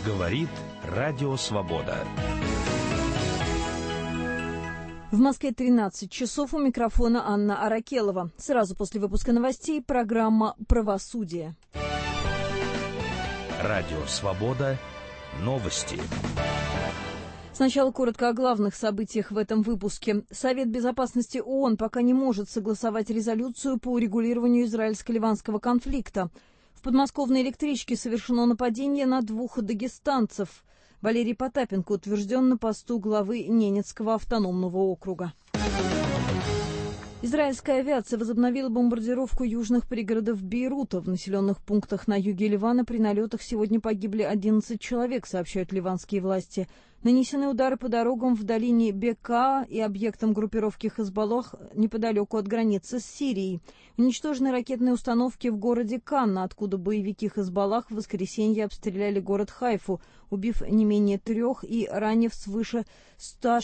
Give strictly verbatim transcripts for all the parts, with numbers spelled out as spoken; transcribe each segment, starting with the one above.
Говорит Радио Свобода. В Москве тринадцать часов, у микрофона Анна Аракелова. Сразу после выпуска новостей программа «Правосудие». Радио Свобода. Новости. Сначала коротко о главных событиях в этом выпуске. Совет Безопасности ООН пока не может согласовать резолюцию по урегулированию израильско-ливанского конфликта. В подмосковной электричке совершено нападение на двух дагестанцев. Валерий Потапенко утвержден на посту главы Ненецкого автономного округа. Израильская авиация возобновила бомбардировку южных пригородов Бейрута. В населенных пунктах на юге Ливана при налетах сегодня погибли одиннадцать человек, сообщают ливанские власти. Нанесены удары по дорогам в долине Бека и объектам группировки Хезболлах неподалеку от границы с Сирией. Уничтожены ракетные установки в городе Канна, откуда боевики Хезболлах в воскресенье обстреляли город Хайфу, убив не менее трех и ранив свыше ста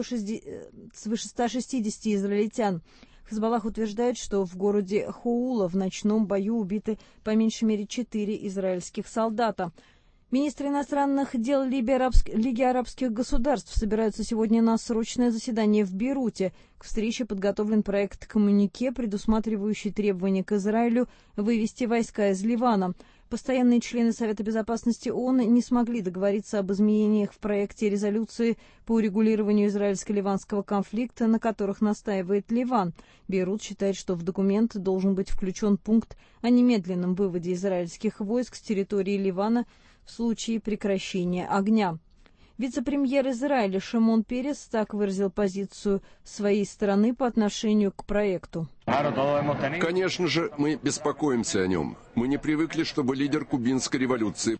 шестидесяти израильтян. Хезболлах утверждает, что в городе Хоула в ночном бою убиты по меньшей мере четыре израильских солдата. Министры иностранных дел Лиги арабских государств собираются сегодня на срочное заседание в Бейруте. К встрече подготовлен проект коммюнике, предусматривающий требования к Израилю вывести войска из Ливана. Постоянные члены Совета Безопасности ООН не смогли договориться об изменениях в проекте резолюции по урегулированию израильско-ливанского конфликта, на которых настаивает Ливан. Бейрут считает, что в документ должен быть включен пункт о немедленном выводе израильских войск с территории Ливана в случае прекращения огня. Вице-премьер Израиля Шимон Перес так выразил позицию своей страны по отношению к проекту. Конечно же, мы беспокоимся о нем. Мы не привыкли, чтобы лидер кубинской революции...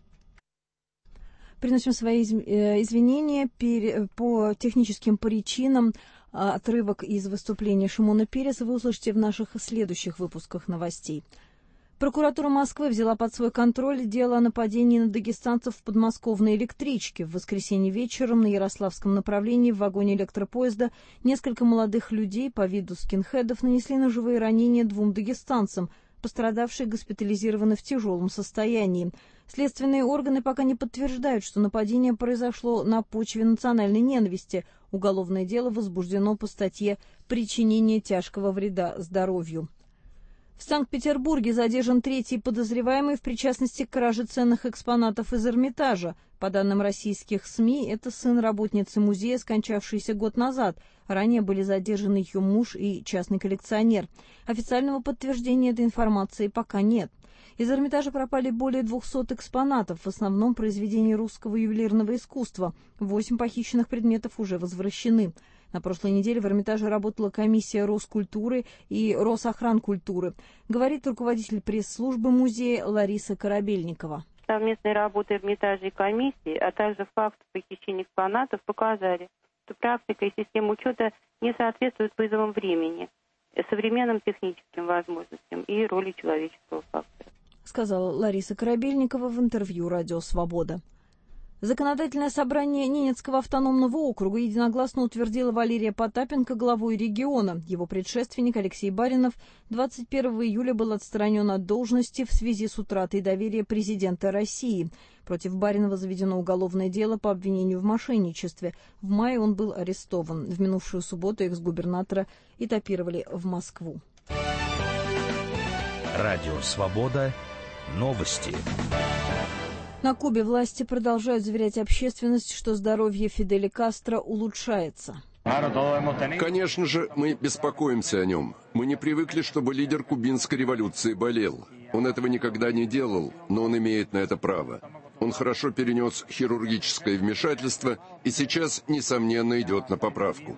Приносим свои извинения по техническим причинам. Отрывок из выступления Шимона Переса вы услышите в наших следующих выпусках новостей. Прокуратура Москвы взяла под свой контроль дело о нападении на дагестанцев в подмосковной электричке. В воскресенье вечером на Ярославском направлении в вагоне электропоезда несколько молодых людей по виду скинхедов нанесли ножевые ранения двум дагестанцам. Пострадавшие госпитализированы в тяжелом состоянии. Следственные органы пока не подтверждают, что нападение произошло на почве национальной ненависти. Уголовное дело возбуждено по статье «Причинение тяжкого вреда здоровью». В Санкт-Петербурге задержан третий подозреваемый в причастности к краже ценных экспонатов из Эрмитажа. По данным российских СМИ, это сын работницы музея, скончавшийся год назад. Ранее были задержаны ее муж и частный коллекционер. Официального подтверждения этой информации пока нет. Из Эрмитажа пропали более двухсот экспонатов, в основном произведений русского ювелирного искусства. Восемь похищенных предметов уже возвращены. На прошлой неделе в Эрмитаже работала комиссия Роскультуры и Росохранкультуры, говорит руководитель пресс-службы музея Лариса Корабельникова. Совместные работы Эрмитажа и комиссии, а также факт похищения экспонатов показали, что практика и система учета не соответствуют вызовам времени, современным техническим возможностям и роли человеческого фактора, сказала Лариса Корабельникова в интервью «Радио Свобода». Законодательное собрание Ненецкого автономного округа единогласно утвердило Валерия Потапенко главой региона. Его предшественник Алексей Баринов двадцать первого июля был отстранен от должности в связи с утратой доверия президента России. Против Баринова заведено уголовное дело по обвинению в мошенничестве. В мае он был арестован. В минувшую субботу экс-губернатора этапировали в Москву. Радио Свобода. Новости. На Кубе власти продолжают заверять общественность, что здоровье Фиделя Кастро улучшается. Конечно же, мы беспокоимся о нем. Мы не привыкли, чтобы лидер кубинской революции болел. Он этого никогда не делал, но он имеет на это право. Он хорошо перенес хирургическое вмешательство и сейчас, несомненно, идет на поправку.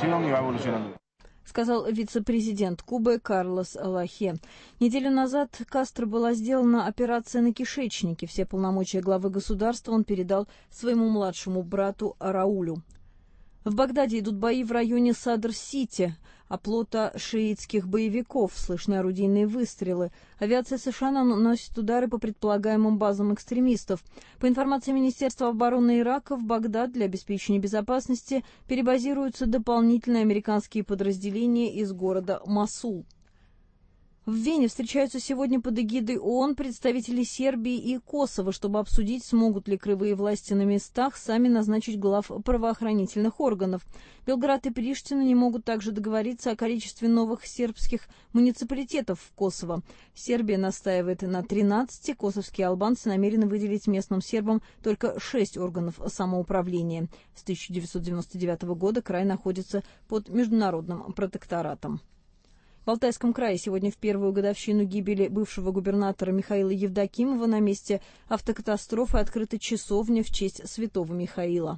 Сказал вице-президент Кубы Карлос Лахе. Неделю назад Кастро была сделана операция на кишечнике. Все полномочия главы государства он передал своему младшему брату Раулю. В Багдаде идут бои в районе Садр-Сити, оплота шиитских боевиков, слышны орудийные выстрелы. Авиация США наносит удары по предполагаемым базам экстремистов. По информации Министерства обороны Ирака, в Багдад для обеспечения безопасности перебазируются дополнительные американские подразделения из города Мосул. В Вене встречаются сегодня под эгидой ООН представители Сербии и Косово, чтобы обсудить, смогут ли краевые власти на местах сами назначить глав правоохранительных органов. Белград и Приштина не могут также договориться о количестве новых сербских муниципалитетов в Косово. Сербия настаивает на тринадцати, косовские албанцы намерены выделить местным сербам только шесть органов самоуправления. С тысяча девятьсот девяносто девятого года край находится под международным протекторатом. В Алтайском крае сегодня в первую годовщину гибели бывшего губернатора Михаила Евдокимова на месте автокатастрофы открыта часовня в честь святого Михаила.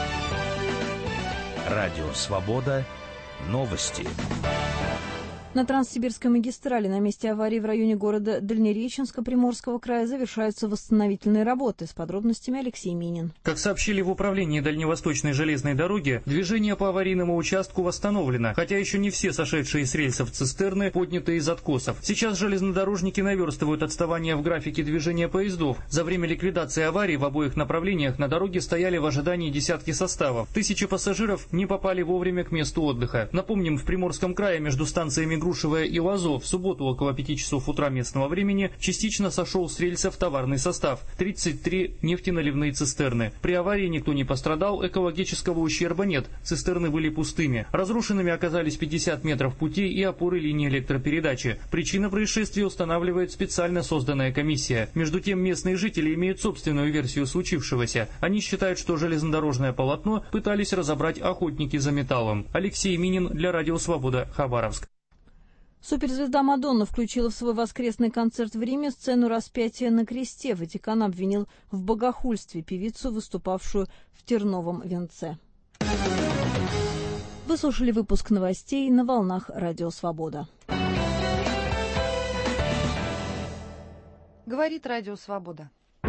Радио «Свобода». Новости. На Транссибирской магистрали на месте аварии в районе города Дальнереченска Приморского края завершаются восстановительные работы. С подробностями Алексей Минин. Как сообщили в управлении Дальневосточной железной дороги, движение по аварийному участку восстановлено, хотя еще не все сошедшие с рельсов цистерны подняты из откосов. Сейчас железнодорожники наверстывают отставание в графике движения поездов. За время ликвидации аварии в обоих направлениях на дороге стояли в ожидании десятки составов. Тысячи пассажиров не попали вовремя к месту отдыха. Напомним, в Приморском крае между станциями Грушевая и Лазо в субботу около пяти часов утра местного времени частично сошел с рельсов товарный состав – тридцать три нефтеналивные цистерны. При аварии никто не пострадал, экологического ущерба нет, цистерны были пустыми. Разрушенными оказались пятьдесят метров пути и опоры линии электропередачи. Причина происшествия устанавливает специально созданная комиссия. Между тем, местные жители имеют собственную версию случившегося. Они считают, что железнодорожное полотно пытались разобрать охотники за металлом. Алексей Минин для Радио Свобода, Хабаровск. Суперзвезда Мадонна включила в свой воскресный концерт в Риме сцену распятия на кресте. Ватикан обвинил в богохульстве певицу, выступавшую в терновом венце. Вы слушали выпуск новостей на волнах Радио Свобода. Говорит Радио Свобода.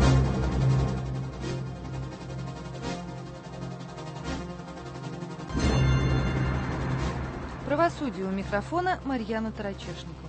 Правосудие, у микрофона Марьяна Тарачешникова.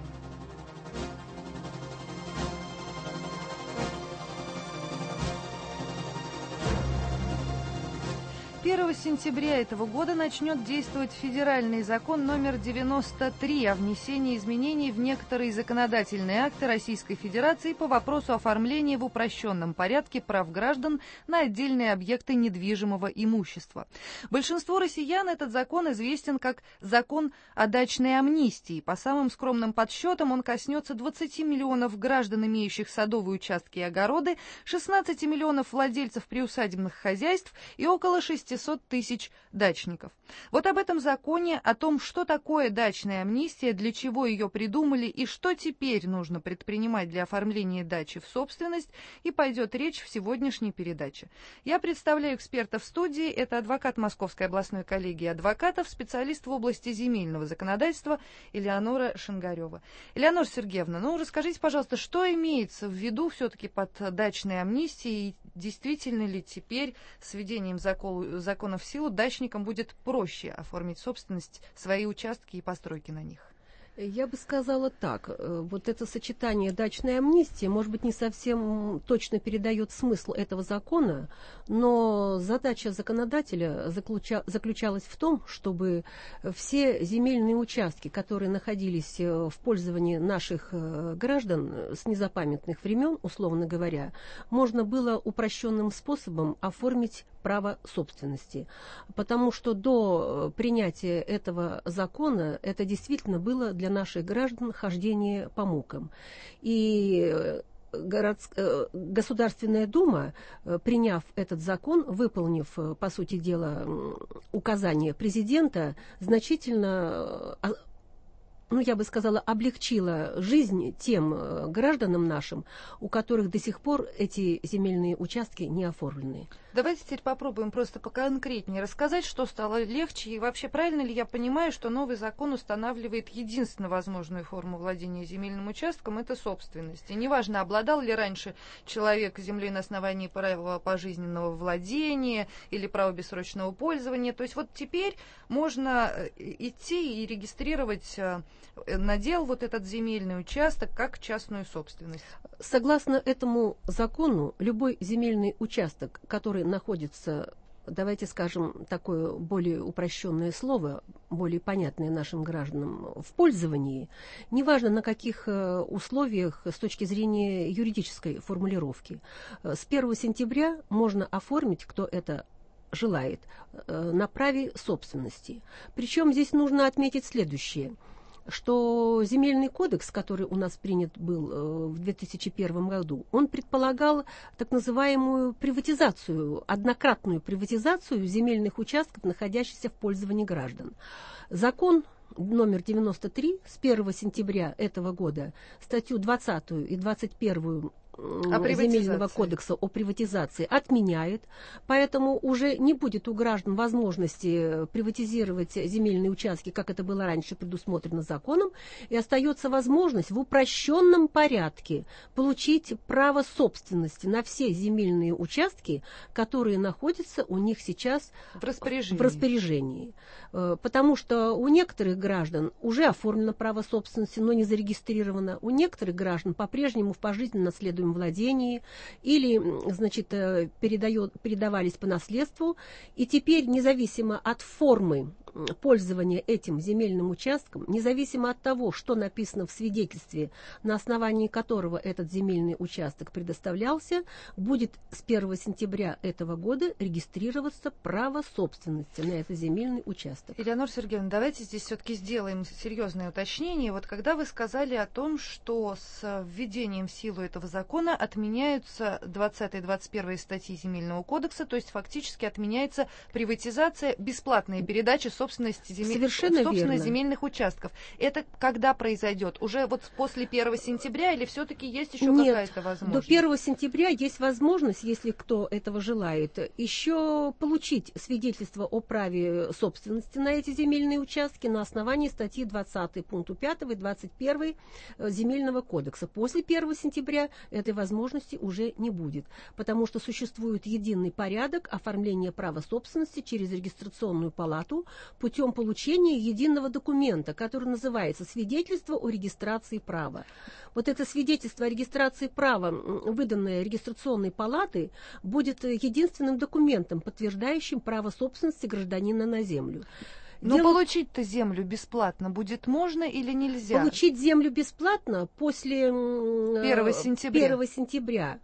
первого сентября этого года начнет действовать федеральный закон номер девяносто три о внесении изменений в некоторые законодательные акты Российской Федерации по вопросу оформления в упрощенном порядке прав граждан на отдельные объекты недвижимого имущества. Большинству россиян этот закон известен как закон о дачной амнистии. По самым скромным подсчетам он коснется двадцати миллионов граждан, имеющих садовые участки и огороды, шестнадцати миллионов владельцев приусадебных хозяйств и около шестисот тысяч дачников. Вот об этом законе, о том, что такое дачная амнистия, для чего ее придумали и что теперь нужно предпринимать для оформления дачи в собственность, и пойдет речь в сегодняшней передаче. Я представляю эксперта в студии. Это адвокат Московской областной коллегии адвокатов, специалист в области земельного законодательства Элеонора Шингарева. Элеонора Сергеевна, ну расскажите, пожалуйста, что имеется в виду все-таки под дачной амнистией, и действительно ли теперь с введением закона, закона в силу дачникам будет проще оформить собственность, свои участки и постройки на них? Я бы сказала так, вот это сочетание дачной амнистии, может быть, не совсем точно передает смысл этого закона, но задача законодателя заключа, заключалась в том, чтобы все земельные участки, которые находились в пользовании наших граждан с незапамятных времен, условно говоря, можно было упрощенным способом оформить право собственности, потому что до принятия этого закона это действительно было для наших граждан хождение по мукам. И город... Государственная Дума, приняв этот закон, выполнив, по сути дела, указания президента, значительно, ну, я бы сказала, облегчила жизнь тем гражданам нашим, у которых до сих пор эти земельные участки не оформлены. Давайте теперь попробуем просто поконкретнее рассказать, что стало легче. И вообще, правильно ли я понимаю, что новый закон устанавливает единственно возможную форму владения земельным участком – это собственность. И неважно, обладал ли раньше человек землей на основании права пожизненного владения или права бессрочного пользования. То есть вот теперь можно идти и регистрировать надел вот этот земельный участок как частную собственность. Согласно этому закону, любой земельный участок, который находится давайте скажем такое более упрощенное слово, более понятное нашим гражданам, в пользовании, неважно на каких условиях с точки зрения юридической формулировки. С первого сентября можно оформить, кто это желает, на праве собственности. Причем здесь нужно отметить следующее, что земельный кодекс, который у нас принят был в две тысячи первом году, он предполагал так называемую приватизацию, однократную приватизацию земельных участков, находящихся в пользовании граждан. Закон номер девяносто три с первого сентября этого года статью двадцатую и двадцать первую Земельного кодекса о приватизации отменяет, поэтому уже не будет у граждан возможности приватизировать земельные участки, как это было раньше предусмотрено законом, и остается возможность в упрощенном порядке получить право собственности на все земельные участки, которые находятся у них сейчас в распоряжении. В распоряжении. Потому что у некоторых граждан уже оформлено право собственности, но не зарегистрировано, у некоторых граждан по-прежнему в пожизненном наследуемом владении или, значит, передает, передавались по наследству, и теперь независимо от формы пользования этим земельным участком, независимо от того, что написано в свидетельстве, на основании которого этот земельный участок предоставлялся, будет с первого сентября этого года регистрироваться право собственности на этот земельный участок. Элеонора Сергеевна, давайте здесь все-таки сделаем серьезное уточнение. Вот когда вы сказали о том, что с введением в силу этого закона отменяются двадцатая и двадцать первая статьи Земельного кодекса, то есть фактически отменяется приватизация, бесплатная передача собственности, земель... собственности земельных участков. Это когда произойдет? Уже вот после первого сентября или все-таки есть еще какая-то возможность? До первого сентября есть возможность, если кто этого желает, еще получить свидетельство о праве собственности на эти земельные участки на основании статьи двадцатой пункту пятого и двадцать первой Земельного кодекса. После первого сентября этой возможности уже не будет, потому что существует единый порядок оформления права собственности через регистрационную палату путем получения единого документа, который называется «Свидетельство о регистрации права». Вот это свидетельство о регистрации права, выданное регистрационной палатой, будет единственным документом, подтверждающим право собственности гражданина на землю. Но Дело... получить-то землю бесплатно будет можно или нельзя? Получить землю бесплатно после первого сентября. первого сентября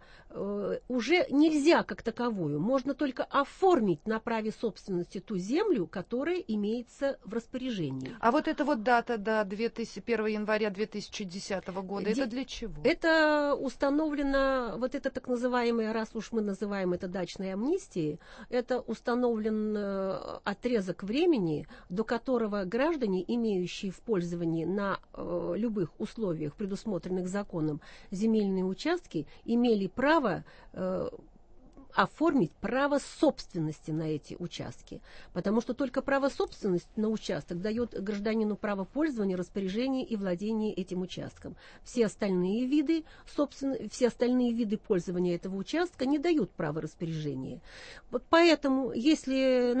уже нельзя как таковую. Можно только оформить на праве собственности ту землю, которая имеется в распоряжении. А вот эта вот дата до первого января две тысячи десятого года, Де... это для чего? Это установлено, вот это так называемое, раз уж мы называем это дачной амнистией, это установлен отрезок времени, до которого граждане, имеющие в пользовании на э, любых условиях, предусмотренных законом, земельные участки, имели право э, оформить право собственности на эти участки. Потому что только право собственности на участок дает гражданину право пользования, распоряжения и владения этим участком. Все остальные виды, собственно, все остальные виды пользования этого участка не дают права распоряжения. Вот поэтому, если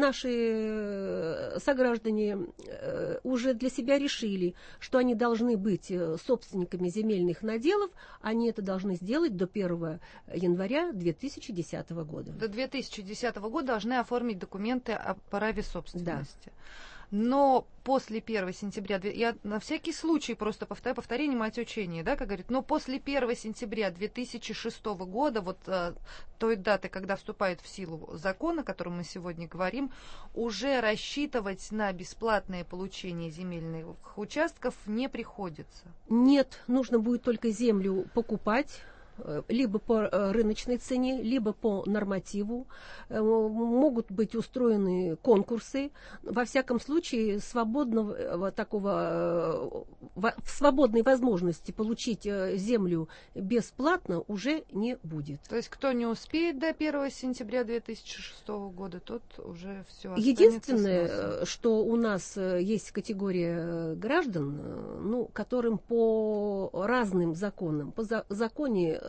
наши сограждане уже для себя решили, что они должны быть собственниками земельных наделов, они это должны сделать до первого января две тысячи десятого года. До две тысячи десятого года должны оформить документы о праве собственности. Да. Но после первого сентября, я на всякий случай просто повторяю, повторение мать учения, да, как говорит, но после первого сентября две тысячи шестого года, вот а, той даты, когда вступает в силу закон, о котором мы сегодня говорим, уже рассчитывать на бесплатное получение земельных участков не приходится. Нет, нужно будет только землю покупать, либо по рыночной цене, либо по нормативу. Могут быть устроены конкурсы. Во всяком случае, свободного такого, в свободной возможности получить землю бесплатно уже не будет. То есть, кто не успеет до первого сентября две тысячи шестого года, тот уже все останется. Единственное, что у нас есть категория граждан, ну, которым по разным законам, по за- законе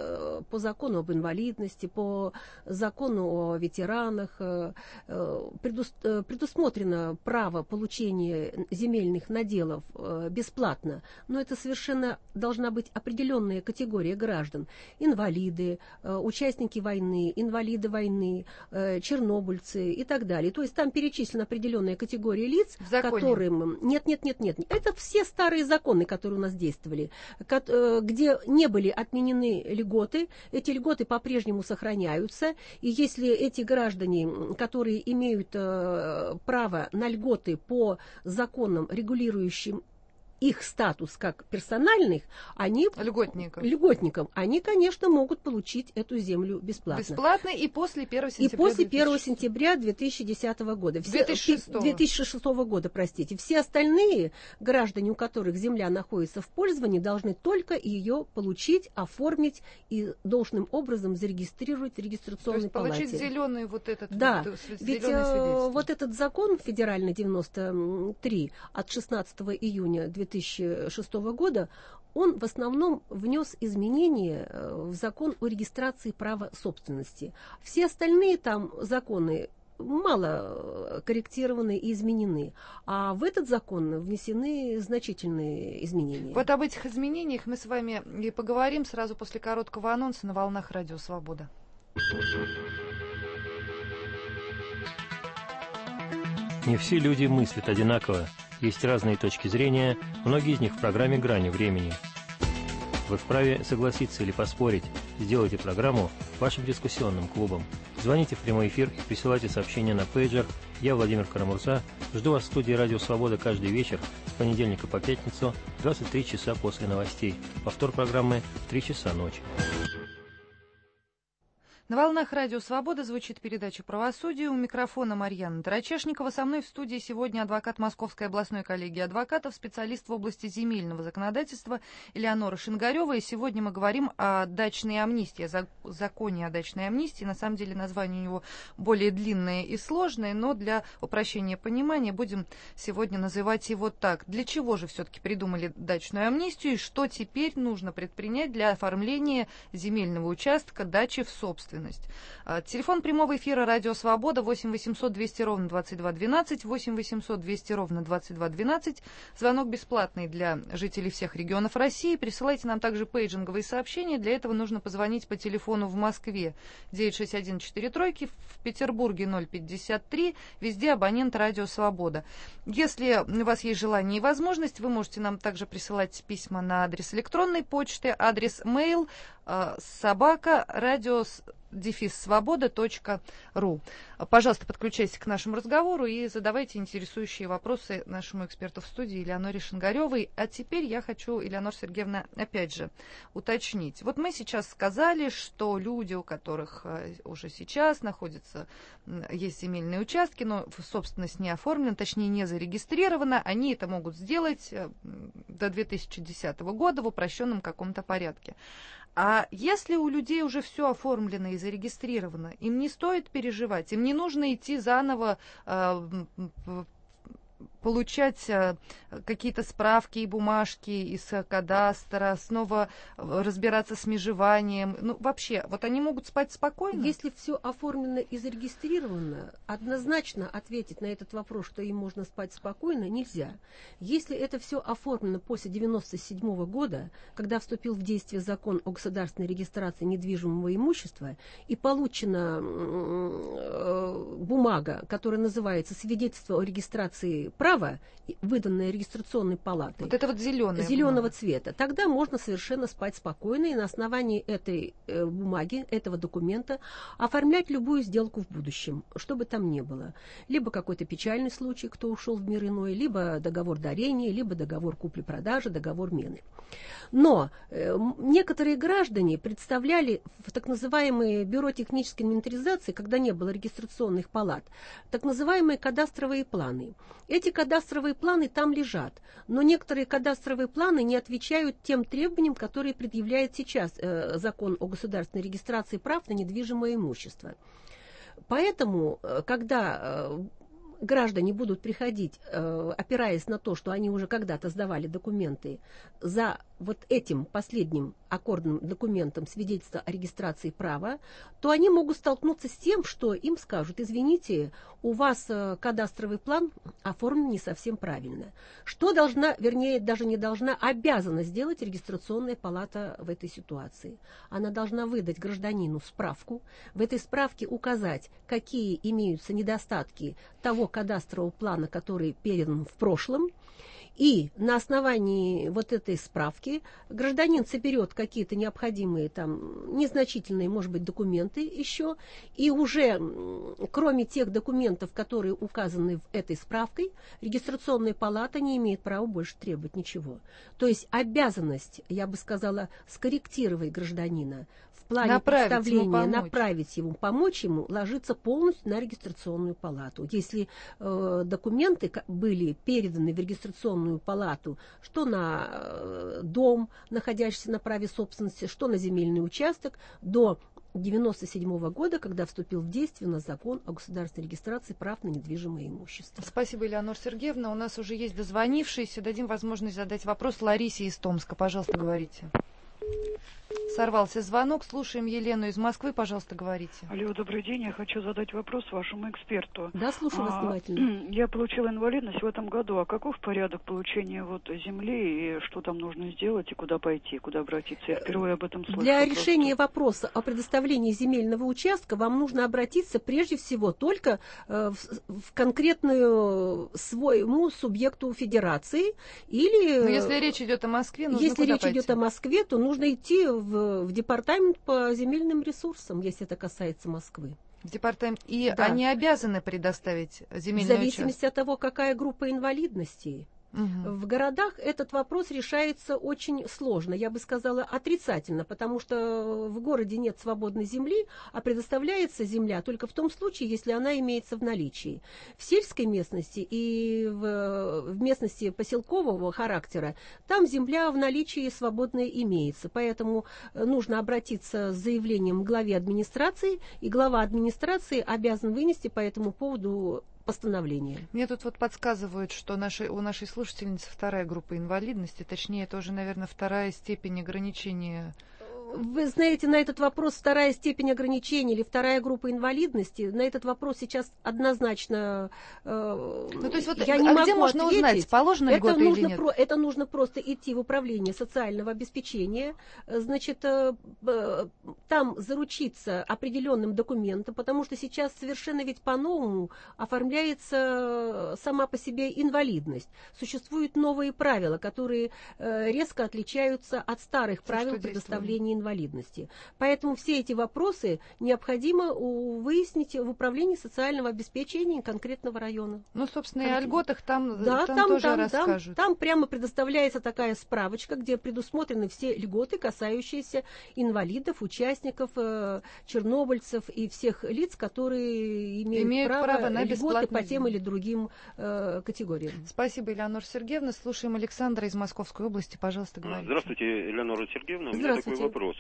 по закону об инвалидности, по закону о ветеранах предусмотрено право получения земельных наделов бесплатно, но это совершенно должна быть определенная категория граждан. Инвалиды, участники войны, инвалиды войны, чернобыльцы и так далее. То есть там перечислена определенная категория лиц, которым... Нет, нет, нет, нет. Это все старые законы, которые у нас действовали, где не были отменены льготы. Эти льготы по-прежнему сохраняются. И если эти граждане, которые имеют право на льготы по законам, регулирующим их статус как персональных, они льготников. льготникам, они, конечно, могут получить эту землю бесплатно. Бесплатно и после первого сентября. И после первого сентября две тысячи десятого года. Все, две тысячи шестого. две тысячи шестого года, простите. Все остальные граждане, у которых земля находится в пользовании, должны только ее получить, оформить и должным образом зарегистрировать в регистрационной То есть палате. получить зеленый вот этот да, вот, ведь э, вот этот закон федеральный девяносто три от шестнадцатого июня две тысячи шестого года, он в основном внес изменения в закон о регистрации права собственности. Все остальные там законы мало корректированы и изменены, а в этот закон внесены значительные изменения. Вот об этих изменениях мы с вами и поговорим сразу после короткого анонса на волнах Радио Свобода. Не все люди мыслят одинаково. Есть разные точки зрения, многие из них в программе «Грани времени». Вы вправе согласиться или поспорить. Сделайте программу вашим дискуссионным клубом. Звоните в прямой эфир и присылайте сообщения на пейджер. Я, Владимир Карамурза, жду вас в студии «Радио Свобода» каждый вечер с понедельника по пятницу в двадцать три часа после новостей. Повтор программы в три часа ночи. На волнах Радио Свобода звучит передача «Правосудие». У микрофона Марьяна Тарачешникова. Со мной в студии сегодня адвокат Московской областной коллегии адвокатов, специалист в области земельного законодательства Элеонора Шингарева. И сегодня мы говорим о дачной амнистии, о законе о дачной амнистии. На самом деле название у него более длинное и сложное, но для упрощения понимания будем сегодня называть его так. Для чего же все-таки придумали дачную амнистию и что теперь нужно предпринять для оформления земельного участка дачи в собственность? Телефон прямого эфира «Радио Свобода» восемь восемьсот двести ровно двадцать два двенадцать, восемь восемьсот двести ровно двадцать два двенадцать. Звонок бесплатный для жителей всех регионов России. Присылайте нам также пейджинговые сообщения. Для этого нужно позвонить по телефону в Москве девять шесть один четыре три, в Петербурге ноль пятьдесят три, везде абонент «Радио Свобода». Если у вас есть желание и возможность, вы можете нам также присылать письма на адрес электронной почты, адрес mail собака радио дефис свобода точка ру. Пожалуйста, подключайтесь к нашему разговору и задавайте интересующие вопросы нашему эксперту в студии Элеоноре Шингаревой. А теперь я хочу, Элеонора Сергеевна, опять же уточнить. Вот мы сейчас сказали, что люди, у которых уже сейчас находятся, есть земельные участки, но собственность не оформлена, точнее не зарегистрирована, они это могут сделать до две тысячи десятого года в упрощенном каком-то порядке. А если у людей уже все оформлено и зарегистрировано, им не стоит переживать, им не нужно идти заново э, получать какие-то справки и бумажки из кадастра, снова разбираться с межеванием. Ну, вообще, вот они могут спать спокойно? Если все оформлено и зарегистрировано, однозначно ответить на этот вопрос, что им можно спать спокойно, нельзя. Если это все оформлено после девяносто седьмого года, когда вступил в действие закон о государственной регистрации недвижимого имущества, и получена бумага, которая называется «Свидетельство о регистрации права», выданное регистрационной палатой, вот это вот зеленое зеленого цвета, тогда можно совершенно спать спокойно и на основании этой э, бумаги, этого документа оформлять любую сделку в будущем, что бы там ни было. Либо какой-то печальный случай, кто ушел в мир иной, либо договор дарения, либо договор купли-продажи, договор мены. Но э, некоторые граждане представляли в так называемые бюро технической инвентаризации, когда не было регистрационных палат, так называемые кадастровые планы. Эти кадастровые планы там лежат, но некоторые кадастровые планы не отвечают тем требованиям, которые предъявляет сейчас э, закон о государственной регистрации прав на недвижимое имущество. Поэтому, когда э, граждане будут приходить, э, опираясь на то, что они уже когда-то сдавали документы за вот этим последним аккордным документом свидетельства о регистрации права, то они могут столкнуться с тем, что им скажут: извините, у вас э, кадастровый план оформлен не совсем правильно. Что должна, вернее, даже не должна, обязана сделать регистрационная палата в этой ситуации? Она должна выдать гражданину справку, в этой справке указать, какие имеются недостатки того кадастрового плана, который передан в прошлом, и на основании вот этой справки гражданин соберет какие-то необходимые там незначительные, может быть, документы еще, и уже кроме тех документов, которые указаны в этой справкой, регистрационная палата не имеет права больше требовать ничего. То есть обязанность, я бы сказала, скорректировать гражданина в плане направить представления, ему направить ему, помочь ему, ложится полностью на регистрационную палату. Если э, документы были переданы в регистрационную палату, что на э, дом, находящийся на праве собственности, что на земельный участок, до девяносто седьмого года, когда вступил в действие у нас закон о государственной регистрации прав на недвижимое имущество. Спасибо, Элеонора Сергеевна. У нас уже есть дозвонившиеся. Дадим возможность задать вопрос Ларисе из Томска. Пожалуйста, говорите. Сорвался звонок. Слушаем Елену из Москвы. Пожалуйста, говорите. Алло, добрый день. Я хочу задать вопрос вашему эксперту. Да, слушаю вас а, внимательно. Я получила инвалидность в этом году. А каков порядок получения вот земли, и что там нужно сделать, и куда пойти, куда обратиться? Я впервые об этом слышу. Для просто. решения вопроса о предоставлении земельного участка вам нужно обратиться прежде всего только э, в, в конкретную своему субъекту федерации или... Но если речь идет о Москве, нужно Если куда речь пойти? идет о Москве, то нужно идти в, в департамент по земельным ресурсам, если это касается Москвы. В департамент. И Да. они обязаны предоставить В земельный зависимости участок? от того, какая группа инвалидности. Угу. В городах этот вопрос решается очень сложно, я бы сказала отрицательно, потому что в городе нет свободной земли, а предоставляется земля только в том случае, если она имеется в наличии. В сельской местности и в, в местности поселкового характера там земля в наличии свободная имеется, поэтому нужно обратиться с заявлением к главе администрации, и глава администрации обязан вынести по этому поводу постановление. Мне тут вот подсказывают, что наши, у нашей слушательницы вторая группа инвалидности, точнее, это уже, наверное, вторая степень ограничения. Вы знаете, на этот вопрос вторая степень ограничения или вторая группа инвалидности, на этот вопрос сейчас однозначно э, ну, то есть вот, я не а могу где можно ответить. узнать, положено это льготы нужно или нет? Про, это нужно просто идти в управление социального обеспечения, значит, э, э, там заручиться определенным документом, потому что сейчас совершенно ведь по-новому оформляется сама по себе инвалидность. Существуют новые правила, которые э, резко отличаются от старых правил предоставления инвалидности. инвалидности. Поэтому все эти вопросы необходимо выяснить в управлении социального обеспечения конкретного района. Ну, собственно, и о льготах там, да, там, там тоже там, расскажут. Там, там прямо предоставляется такая справочка, где предусмотрены все льготы, касающиеся инвалидов, участников, э, чернобыльцев и всех лиц, которые имеют, имеют право, право на льготы по тем или другим э, категориям. Спасибо, Элеонора Сергеевна. Слушаем Александра из Московской области. Пожалуйста, говорите. Здравствуйте, Элеонора Сергеевна. У меня такой вопрос.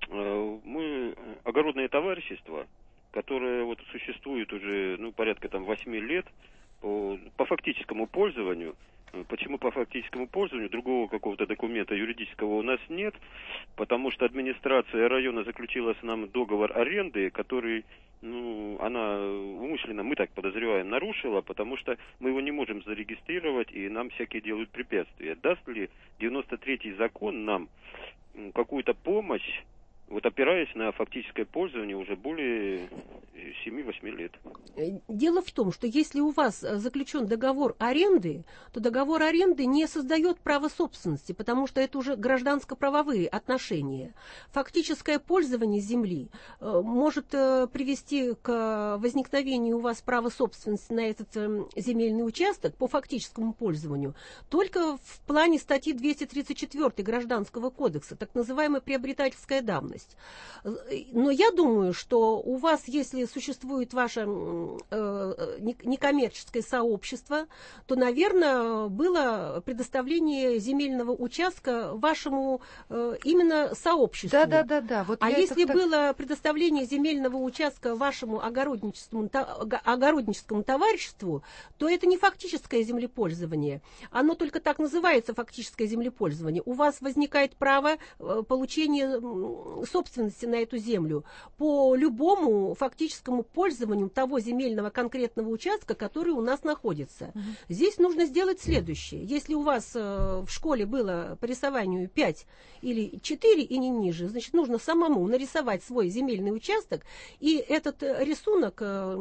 Мы огородное товарищество, которое вот существует уже ну, порядка там восьми лет по, по фактическому пользованию. Почему по фактическому пользованию? Другого какого-то документа юридического у нас нет, потому что администрация района заключила с нами договор аренды, который, ну, она умышленно, мы так подозреваем, нарушила, потому что мы его не можем зарегистрировать, и нам всякие делают препятствия. Даст ли девяносто третий закон нам какую-то помощь, вот опираясь на фактическое пользование уже более семи-восьми лет? Дело в том, что если у вас заключен договор аренды, то договор аренды не создает право собственности, потому что это уже гражданско-правовые отношения. Фактическое пользование земли может привести к возникновению у вас права собственности на этот земельный участок по фактическому пользованию только в плане статьи двести тридцать четыре Гражданского кодекса, так называемая приобретательская давность. область. Но я думаю, что у вас, если существует ваше э, некоммерческое сообщество, то, наверное, было предоставление земельного участка вашему э, именно сообществу. Да, да, да, да. Вот а если так... было предоставление земельного участка вашему огородническому, огородническому товариществу, то это не фактическое землепользование. Оно только так называется фактическое землепользование. У вас возникает право получения собственности на эту землю по любому фактическому пользованию того земельного конкретного участка, который у нас находится. Uh-huh. Здесь нужно сделать следующее. Если у вас в школе было по рисованию пять или четыре и не ниже, значит, нужно самому нарисовать свой земельный участок и этот рисунок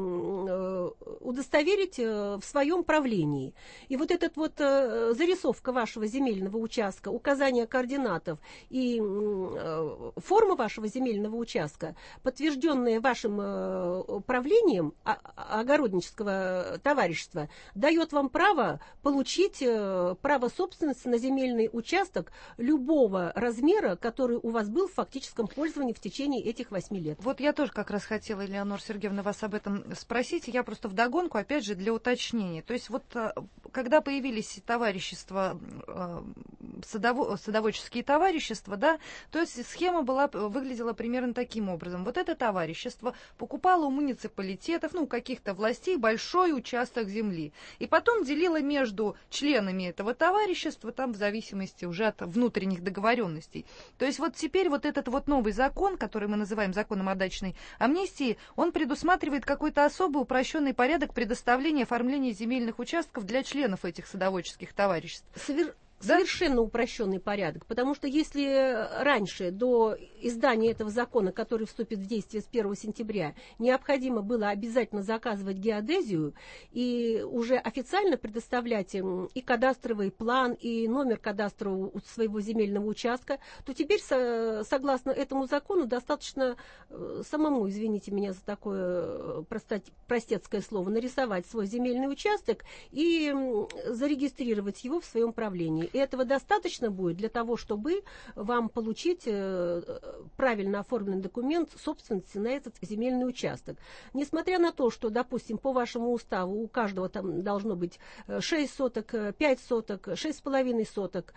удостоверить в своем правлении. И вот эта вот зарисовка вашего земельного участка, указание координатов и форма вашего земельного участка, подтвержденная вашим правлением огороднического товарищества, дает вам право получить право собственности на земельный участок любого размера, который у вас был в фактическом пользовании в течение этих восьми лет. Вот я тоже как раз хотела, Элеонора Сергеевна, вас об этом спросить. Я просто вдогонку, опять же, для уточнения. То есть вот когда появились товарищества, садово, садоводческие товарищества, да, то есть схема была, выглядела примерно таким образом. Вот это товарищество покупало у муниципалитетов, ну, у каких-то властей большой участок земли. И потом делило между членами этого товарищества, там в зависимости уже от внутренних договоренностей. То есть вот теперь вот этот вот новый закон, который мы называем законом о дачной амнистии, он предусматривает какой-то особый упрощенный порядок предоставления оформления земельных участков для членов этих садоводческих товариществ. Совер... Совершенно упрощенный порядок, потому что если раньше, до издания этого закона, который вступит в действие с первого сентября, необходимо было обязательно заказывать геодезию и уже официально предоставлять и кадастровый план, и номер кадастрового своего земельного участка, то теперь, согласно этому закону, достаточно самому, извините меня за такое простецкое слово, нарисовать свой земельный участок и зарегистрировать его в своем правлении. И этого достаточно будет для того, чтобы вам получить правильно оформленный документ собственности на этот земельный участок. Несмотря на то, что, допустим, по вашему уставу у каждого там должно быть шесть соток, пять соток, шесть с половиной соток,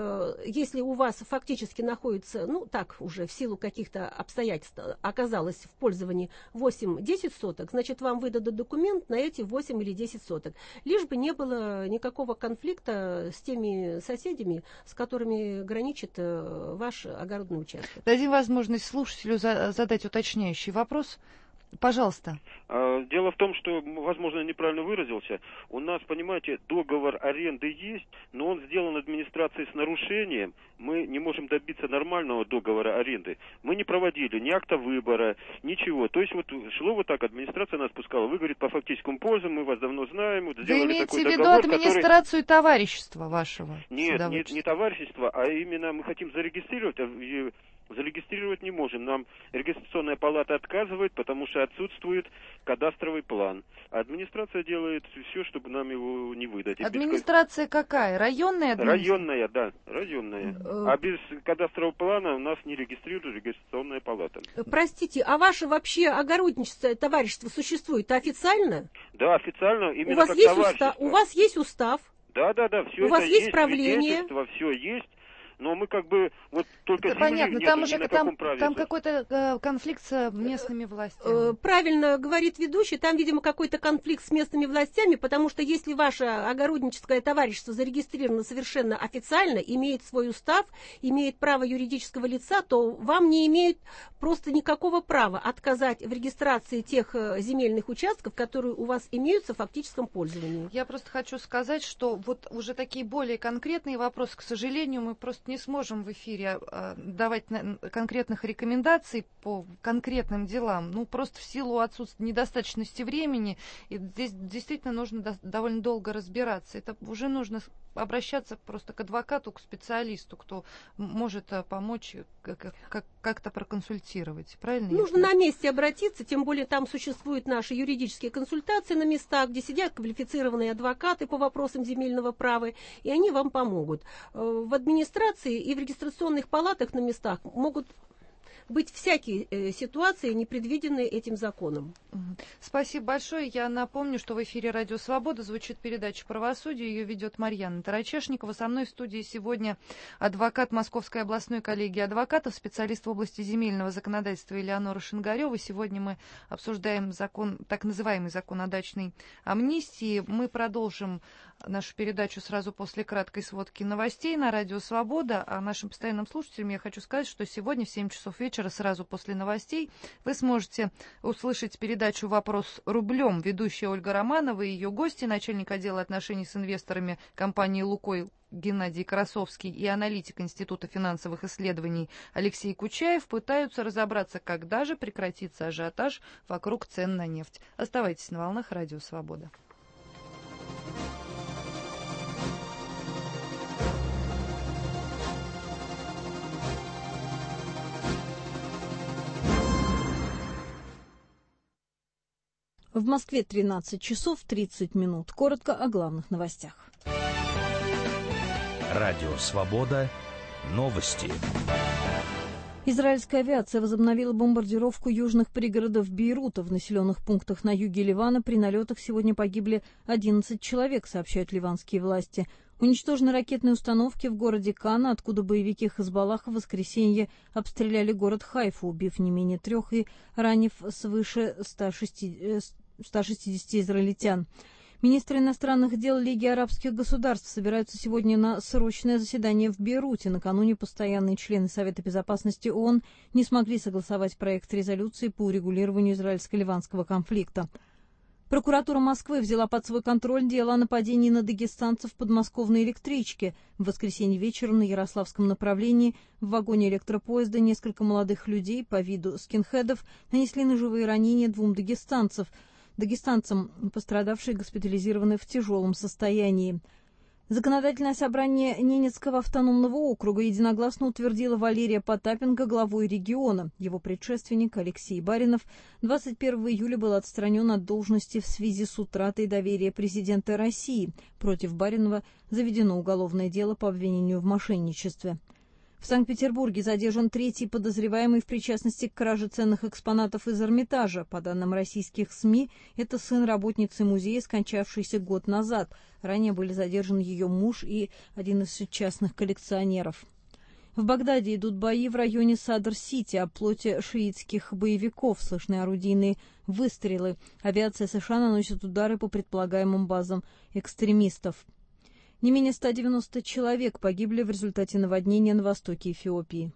если у вас фактически находится, ну так уже в силу каких-то обстоятельств оказалось в пользовании восемь-десять соток, значит, вам выдадут документ на эти восемь или десять соток. Лишь бы не было никакого конфликта с теми соседями, с которыми граничит ваш огородный участок. Дадим возможность слушателю за- задать уточняющий вопрос. Пожалуйста. Дело в том, что, возможно, я неправильно выразился. У нас, понимаете, договор аренды есть, но он сделан администрацией с нарушением. Мы не можем добиться нормального договора аренды. Мы не проводили ни акта выбора, ничего. То есть вот шло вот так, администрация нас пускала. Вы, говорит, по фактическому пользу, мы вас давно знаем. Вот Вы имеете в виду администрацию который... товарищества вашего? Нет, не, не товарищества, а именно мы хотим зарегистрировать. Зарегистрировать не можем. Нам регистрационная палата отказывает, потому что отсутствует кадастровый план. А администрация делает все, чтобы нам его не выдать. Администрация без... какая? Районная администрация? Районная, да, районная. А без кадастрового плана нас не регистрирует регистрационная палата. Простите, а ваше вообще огородничество, товарищество существует официально? Да, официально, именно у вас как есть товарищество. Устав, у вас есть устав? Да, да, да, все у это вас есть, есть правление? Все есть. Но мы как бы вот только это понятно, нету, там уже на там, праве, там какой-то э, конфликт с местными властями. Правильно говорит ведущий, там, видимо, какой-то конфликт с местными властями, потому что если ваше огородническое товарищество зарегистрировано совершенно официально, имеет свой устав, имеет право юридического лица, то вам не имеют просто никакого права отказать в регистрации тех земельных участков, которые у вас имеются в фактическом пользовании. Я просто хочу сказать, что вот уже такие более конкретные вопросы, к сожалению, мы просто не сможем в эфире э, давать на, конкретных рекомендаций по конкретным делам, ну, просто в силу отсутствия недостаточности времени, и здесь действительно нужно до, довольно долго разбираться. Это уже нужно обращаться просто к адвокату, к специалисту, кто может э, помочь как, как, как-то проконсультировать. Правильно? Нужно на месте обратиться, тем более там существуют наши юридические консультации на местах, где сидят квалифицированные адвокаты по вопросам земельного права, и они вам помогут. В администрации и в регистрационных палатах на местах могут быть всякие э, ситуации, непредвиденные этим законом. Спасибо большое. Я напомню, что в эфире «Радио Свобода» звучит передача «Правосудие». Ее ведет Марьяна Тарачешникова. Со мной в студии сегодня адвокат Московской областной коллегии адвокатов, специалист в области земельного законодательства Элеонора Шингарева. Сегодня мы обсуждаем закон, так называемый закон о дачной амнистии. Мы продолжим нашу передачу сразу после краткой сводки новостей на «Радио Свобода». А нашим постоянным слушателям я хочу сказать, что сегодня в семь часов вечера, сразу после новостей, вы сможете услышать передачу «Вопрос рублем». Ведущая Ольга Романова и ее гости, начальник отдела отношений с инвесторами компании «Лукойл» Геннадий Красовский и аналитик Института финансовых исследований Алексей Кучаев пытаются разобраться, когда же прекратится ажиотаж вокруг цен на нефть. Оставайтесь на волнах «Радио Свобода». В Москве тринадцать часов тридцать минут. Коротко о главных новостях. Радио «Свобода». Новости. Израильская авиация возобновила бомбардировку южных пригородов Бейрута. В населенных пунктах на юге Ливана при налетах сегодня погибли одиннадцать человек, сообщают ливанские власти. Уничтожены ракетные установки в городе Кана, откуда боевики Хизбаллаха в воскресенье обстреляли город Хайфу, убив не менее трех и ранив свыше ста шестидесяти израильтян. Министры иностранных дел Лиги арабских государств собираются сегодня на срочное заседание в Бейруте. Накануне постоянные члены Совета безопасности ООН не смогли согласовать проект резолюции по урегулированию израильско-ливанского конфликта. Прокуратура Москвы взяла под свой контроль дело о нападении на дагестанцев в подмосковной электричке. В воскресенье вечером на Ярославском направлении в вагоне электропоезда несколько молодых людей по виду скинхедов нанесли ножевые ранения двум дагестанцев. Дагестанцам пострадавшие госпитализированы в тяжелом состоянии. Законодательное собрание Ненецкого автономного округа единогласно утвердило Валерия Потапенко главой региона. Его предшественник Алексей Баринов двадцать первого июля был отстранен от должности в связи с утратой доверия президента России. Против Баринова заведено уголовное дело по обвинению в мошенничестве. В Санкт-Петербурге задержан третий подозреваемый в причастности к краже ценных экспонатов из Эрмитажа. По данным российских СМИ, это сын работницы музея, скончавшийся год назад. Ранее были задержаны ее муж и один из частных коллекционеров. В Багдаде идут бои в районе Садр-Сити, о плоти шиитских боевиков. Слышны орудийные выстрелы. Авиация США наносит удары по предполагаемым базам экстремистов. Не менее ста девяноста человек погибли в результате наводнения на востоке Эфиопии.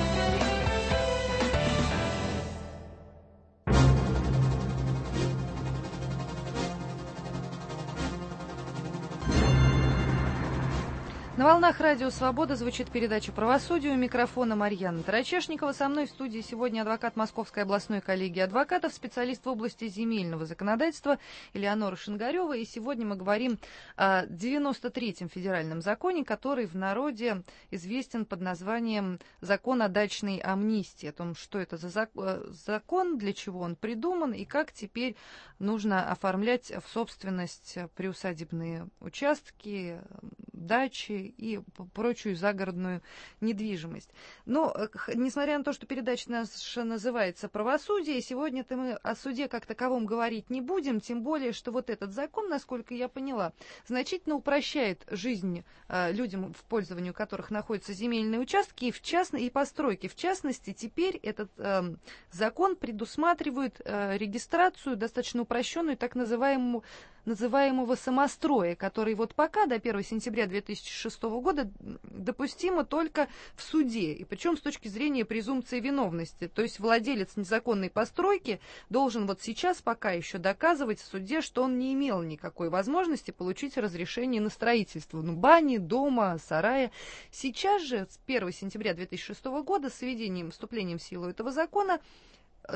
На волнах «Радио Свобода» звучит передача «Правосудие». У микрофона Марьяна Тарачешникова. Со мной в студии сегодня адвокат Московской областной коллегии адвокатов, специалист в области земельного законодательства Элеонора Шингарева. И сегодня мы говорим о девяносто третьем федеральном законе, который в народе известен под названием «Закон о дачной амнистии». О том, что это за закон, для чего он придуман и как теперь нужно оформлять в собственность приусадебные участки, дачи и прочую загородную недвижимость. Но, несмотря на то, что передача наша называется «Правосудие», сегодня-то мы о суде как таковом говорить не будем, тем более, что вот этот закон, насколько я поняла, значительно упрощает жизнь э, людям, в пользовании которых находятся земельные участки и, в частно, и постройки. В частности, теперь этот э, закон предусматривает э, регистрацию, достаточно упрощенную, так называемую называемого самостроя, который вот пока до первого сентября две тысячи шестого года допустимо только в суде, и причем с точки зрения презумпции виновности. То есть владелец незаконной постройки должен вот сейчас пока еще доказывать в суде, что он не имел никакой возможности получить разрешение на строительство, ну, бани, дома, сарая. Сейчас же, с первого сентября две тысячи шестого года, с введением, вступлением в силу этого закона,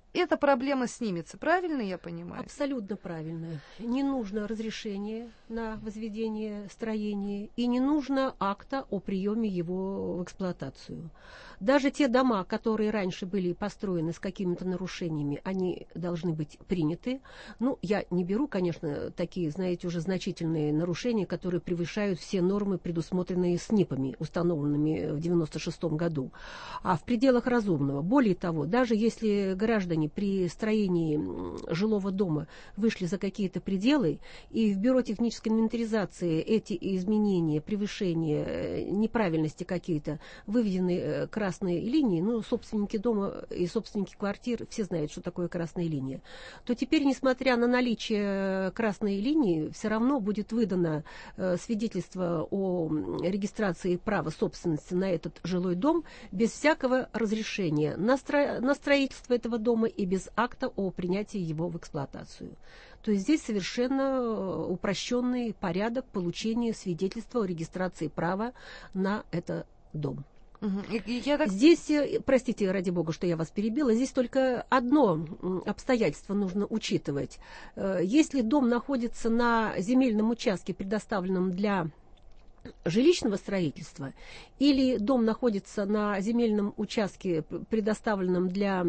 эта проблема снимется. Правильно я понимаю? Абсолютно правильно. Не нужно разрешение на возведение строения и не нужно акта о приеме его в эксплуатацию. Даже те дома, которые раньше были построены с какими-то нарушениями, они должны быть приняты. Ну, я не беру, конечно, такие, знаете, уже значительные нарушения, которые превышают все нормы, предусмотренные СНИПами, установленными в девяносто шестом году. А в пределах разумного. Более того, даже если граждане при строении жилого дома вышли за какие-то пределы, и в бюро технической инвентаризации эти изменения, превышения, неправильности какие-то выведены красными красные линии, ну, собственники дома и собственники квартир все знают, что такое красная линия, то теперь, несмотря на наличие красной линии, все равно будет выдано э, свидетельство о регистрации права собственности на этот жилой дом без всякого разрешения на, стро... на строительство этого дома и без акта о принятии его в эксплуатацию. То есть здесь совершенно упрощенный порядок получения свидетельства о регистрации права на этот дом. Угу. И я так... Здесь, простите, ради бога, что я вас перебила, здесь только одно обстоятельство нужно учитывать. Если дом находится на земельном участке, предоставленном для жилищного строительства, или дом находится на земельном участке, предоставленном для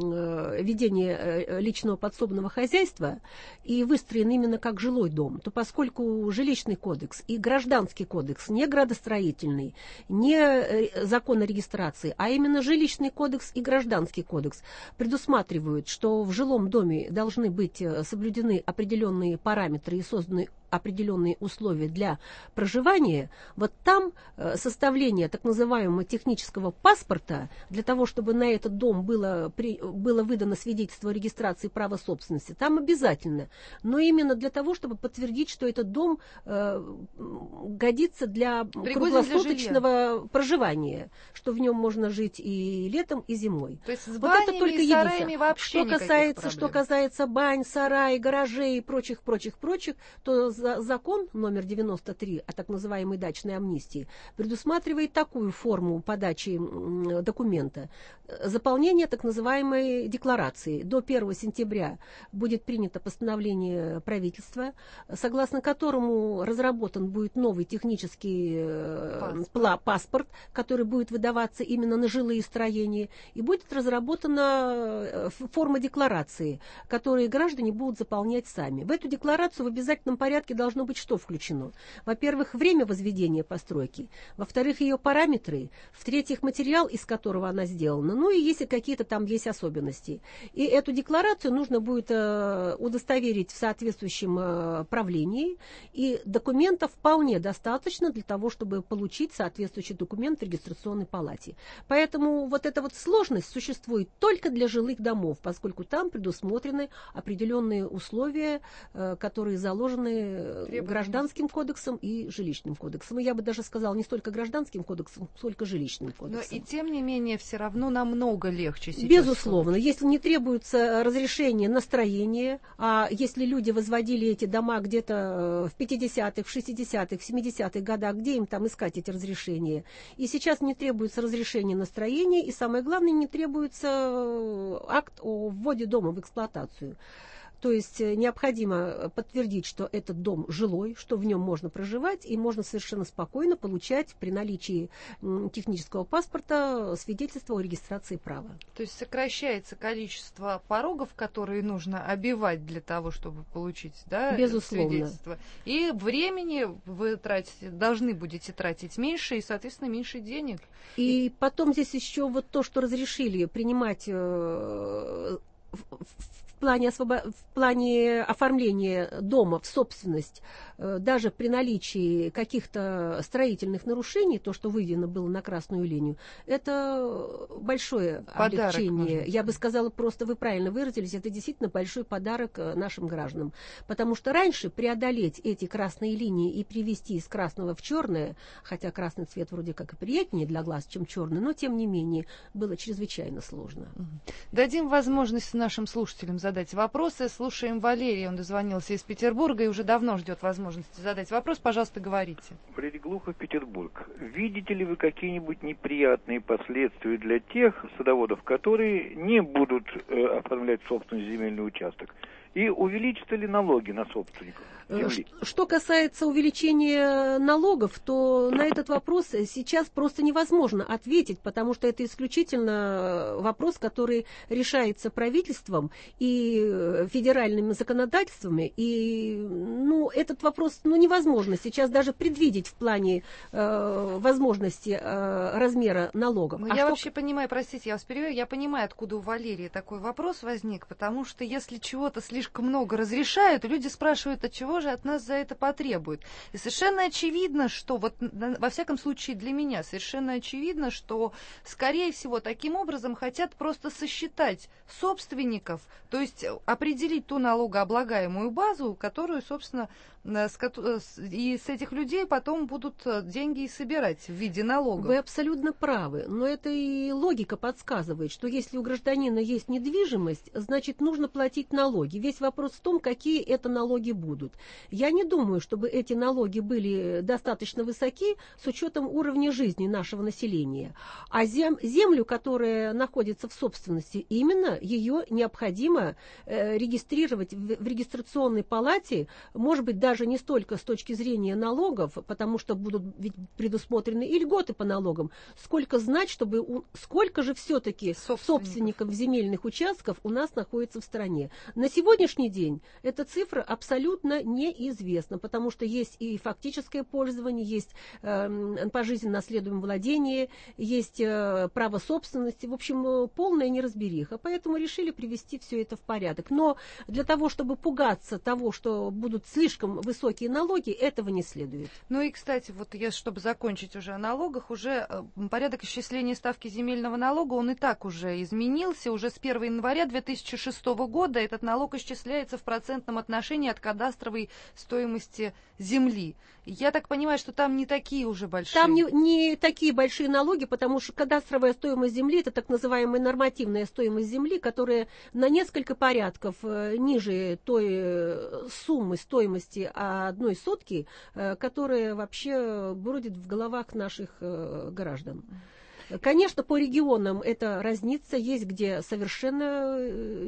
ведения личного подсобного хозяйства и выстроен именно как жилой дом, то поскольку жилищный кодекс и гражданский кодекс, не градостроительный, не закон о регистрации, а именно жилищный кодекс и гражданский кодекс предусматривают, что в жилом доме должны быть соблюдены определенные параметры и созданы определенные условия для проживания, вот там составление так называемого технического паспорта для того, чтобы на этот дом было, при, было выдано свидетельство о регистрации права собственности, там обязательно. Но именно для того, чтобы подтвердить, что этот дом э, годится для пригоден круглосуточного для проживания, что в нем можно жить и летом, и зимой. То есть с вот это только и сараями вообще что касается, что касается бань, сарай, гаражей и прочих, прочих, прочих, то закон номер девяносто три о так называемой дачной амнистии предусматривает такую форму подачи документа. Заполнение так называемой декларации. До первого сентября будет принято постановление правительства, согласно которому разработан будет новый технический паспорт, паспорт который будет выдаваться именно на жилые строения, и будет разработана форма декларации, которую граждане будут заполнять сами. В эту декларацию в обязательном порядке должно быть что включено? Во-первых, время возведения постройки, во-вторых, ее параметры, в-третьих, материал, из которого она сделана, ну и если какие-то там есть особенности. И эту декларацию нужно будет э, удостоверить в соответствующем э, правлении, и документов вполне достаточно для того, чтобы получить соответствующий документ в регистрационной палате. Поэтому вот эта вот сложность существует только для жилых домов, поскольку там предусмотрены определенные условия, э, которые заложены гражданским кодексом и жилищным кодексом. И я бы даже сказала, не столько гражданским кодексом, сколько жилищным кодексом. Но и тем не менее, все равно намного легче сейчас. Безусловно. Если не требуется разрешение на строение, а если люди возводили эти дома где-то в пятидесятых, в шестидесятых, в семидесятых годах, где им там искать эти разрешения? И сейчас не требуется разрешение на строение, и самое главное, не требуется акт о вводе дома в эксплуатацию. То есть необходимо подтвердить, что этот дом жилой, что в нем можно проживать, и можно совершенно спокойно получать при наличии технического паспорта свидетельство о регистрации права. То есть сокращается количество порогов, которые нужно обивать для того, чтобы получить, да, безусловно, свидетельство. И времени вы тратите, должны будете тратить меньше, и, соответственно, меньше денег. И, и потом здесь еще вот то, что разрешили принимать э, в плане, освобо... в плане оформления дома в собственность, э, даже при наличии каких-то строительных нарушений, то, что выведено было на красную линию, это большое подарок, облегчение. Я бы сказала, просто вы правильно выразились, это действительно большой подарок нашим гражданам. Потому что раньше преодолеть эти красные линии и привести из красного в черное, хотя красный цвет вроде как и приятнее для глаз, чем черный, но тем не менее было чрезвычайно сложно. Дадим возможность нашим слушателям задать вопросы. Слушаем Валерия, он дозвонился из Петербурга и уже давно ждет возможности задать вопрос. Пожалуйста, говорите. Валерий Глухов, Петербург. Видите ли вы какие-нибудь неприятные последствия для тех садоводов, которые не будут э, оформлять собственный земельный участок? И увеличатся ли налоги на собственников земли? Что касается увеличения налогов, то на этот вопрос сейчас просто невозможно ответить, потому что это исключительно вопрос, который решается правительством и федеральными законодательствами. И ну, этот вопрос ну, невозможно сейчас даже предвидеть в плане э, возможности э, размера налогов. Ну, а я что... вообще понимаю, простите, я вас перебью, я понимаю, откуда у Валерии такой вопрос возник, потому что если чего-то слишком много разрешают, люди спрашивают, от чего же от нас за это потребуют. И совершенно очевидно, что, вот во всяком случае для меня, совершенно очевидно, что, скорее всего, таким образом хотят просто сосчитать собственников, то есть определить ту налогооблагаемую базу, которую, собственно, и с этих людей потом будут деньги и собирать в виде налогов. Вы абсолютно правы, но это и логика подсказывает, что если у гражданина есть недвижимость, значит нужно платить налоги. Весь вопрос в том, какие это налоги будут. Я не думаю, чтобы эти налоги были достаточно высоки с учетом уровня жизни нашего населения. А зем, землю, которая находится в собственности, именно ее необходимо э, регистрировать в, в регистрационной палате, может быть, даже не столько с точки зрения налогов, потому что будут ведь предусмотрены и льготы по налогам, сколько знать, чтобы у, сколько же все-таки собственников. собственников земельных участков у нас находится в стране. На сегодняшний день эта цифра абсолютно неизвестна, потому что есть и фактическое пользование, есть э, пожизненно наследуемое владение, есть э, право собственности, в общем, полная неразбериха. Поэтому решили привести все это в порядок. Но для того, чтобы пугаться того, что будут слишком высокие налоги, этого не следует. Ну и, кстати, вот я, чтобы закончить уже о налогах, уже порядок исчисления ставки земельного налога, он и так уже изменился. Уже с первого января две тысячи шестого года этот налог исчисляется в процентном отношении от кадастровой стоимости земли. Я так понимаю, что там не такие уже большие. Там не, не такие большие налоги, потому что кадастровая стоимость земли — это так называемая нормативная стоимость земли, которая на несколько порядков ниже той суммы стоимости одной сотки, которая вообще бродит в головах наших граждан. Конечно, по регионам это разнится. Есть, где совершенно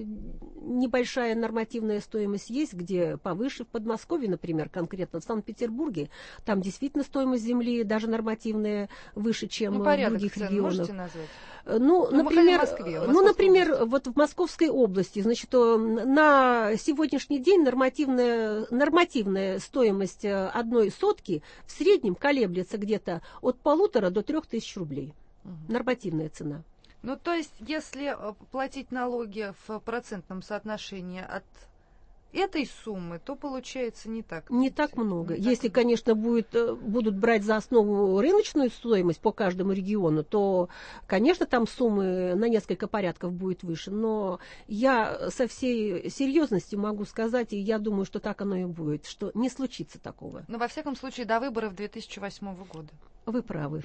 небольшая нормативная стоимость, есть, где повыше. В Подмосковье, например, конкретно в Санкт-Петербурге, там действительно стоимость земли даже нормативная выше, чем ну, в других цен регионах. Можете назвать? Ну, ну, например, Москве, ну, например, области. Вот в Московской области, значит, на сегодняшний день нормативная, нормативная стоимость одной сотки в среднем колеблется где-то от полутора до трех тысяч рублей. Нормативная цена. Ну, то есть, если платить налоги в процентном соотношении от этой суммы, то получается не так. Не так много. Не если, так... конечно, будет, будут брать за основу рыночную стоимость по каждому региону, то, конечно, там суммы на несколько порядков будет выше. Но я со всей серьезностью могу сказать, и я думаю, что так оно и будет, что не случится такого. Но, во всяком случае, до выборов две тысячи восьмого года. Вы правы.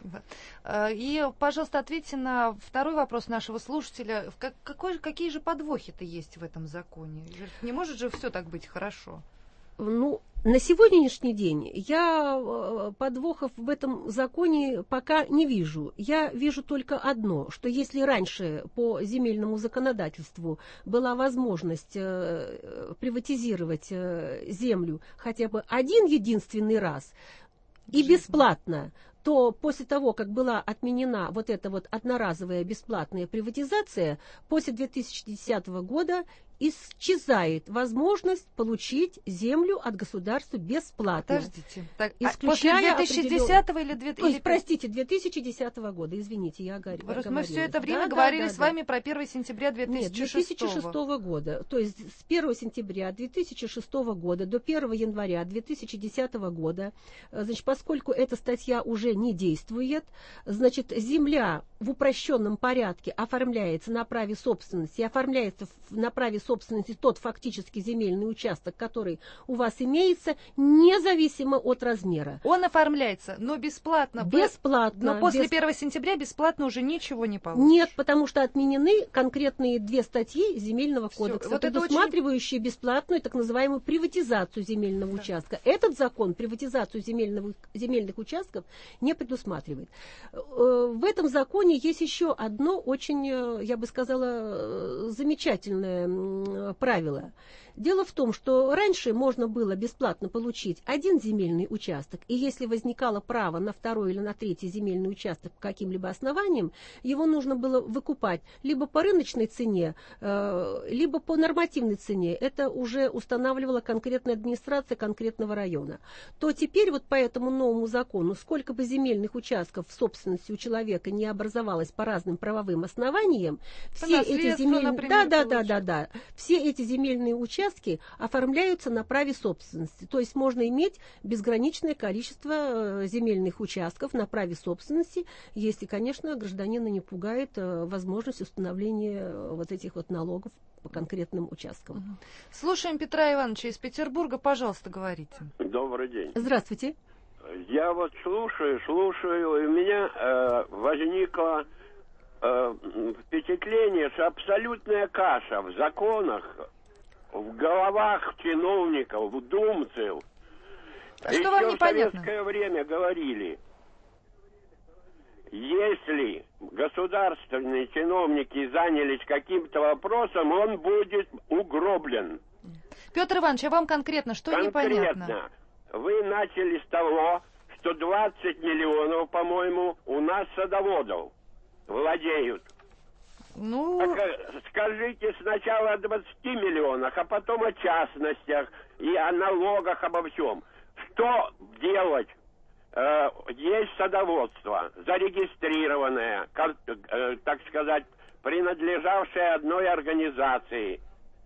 И, пожалуйста, ответьте на второй вопрос нашего слушателя. Какой, какие же подвохи-то есть в этом законе? Не может же все так быть хорошо? Ну, на сегодняшний день я подвохов в этом законе пока не вижу. Я вижу только одно, что если раньше по земельному законодательству была возможность приватизировать землю хотя бы один единственный раз и бесплатно, то после того, как была отменена вот эта вот одноразовая бесплатная приватизация, после две тысячи десятого года исчезает возможность получить землю от государства бесплатно. Подождите. Так, исключая после две тысячи десятого или две тысячи... То есть, простите, две тысячи десятого года, извините, я говорю. Просто мы все это время да, говорили да, да, с вами да. про первого сентября две тысячи шестого. Нет, две тысячи шестого года. То есть с первого сентября две тысячи шестого года до первого января две тысячи десятого года, значит, поскольку эта статья уже уже не действует. Значит, земля в упрощенном порядке оформляется на праве собственности, оформляется на праве собственности тот фактически земельный участок, который у вас имеется, независимо от размера. Он оформляется, но бесплатно. Бесплатно. Но после без... первого сентября бесплатно уже ничего не получится. Нет, потому что отменены конкретные две статьи Земельного кодекса, вот предусматривающие очень... бесплатную так называемую приватизацию земельного да. участка. Этот закон приватизацию земельного, земельных участков не предусматривает. В этом законе есть еще одно очень, я бы сказала, замечательное правило. Дело в том, что раньше можно было бесплатно получить один земельный участок, и если возникало право на второй или на третий земельный участок по каким-либо основаниям, его нужно было выкупать либо по рыночной цене, либо по нормативной цене. Это уже устанавливала конкретная администрация конкретного района. То теперь вот по этому новому закону, сколько бы земельных участков в собственности у человека не образовалось по разным правовым основаниям, все эти земельные... Да, да, да, да, да. Все эти земельные участки оформляются на праве собственности. То есть можно иметь безграничное количество земельных участков на праве собственности, если, конечно, гражданина не пугает возможность установления вот этих вот налогов по конкретным участкам. Слушаем Петра Ивановича из Петербурга. Пожалуйста, говорите. Добрый день. Здравствуйте. Я вот слушаю, слушаю, и у меня э, возникло э, впечатление, что абсолютная каша в законах, в головах чиновников, в думцев. А что вам непонятно? В советское время говорили, если государственные чиновники занялись каким-то вопросом, он будет угроблен. Петр Иванович, а вам конкретно что конкретно, непонятно? Вы начали с того, что двадцать миллионов, по-моему, у нас садоводов владеют. Ну... Так, скажите сначала о двадцати миллионах, а потом о частностях и о налогах, обо всем. Что делать? Э, есть садоводство, зарегистрированное, как, э, так сказать, принадлежавшее одной организации.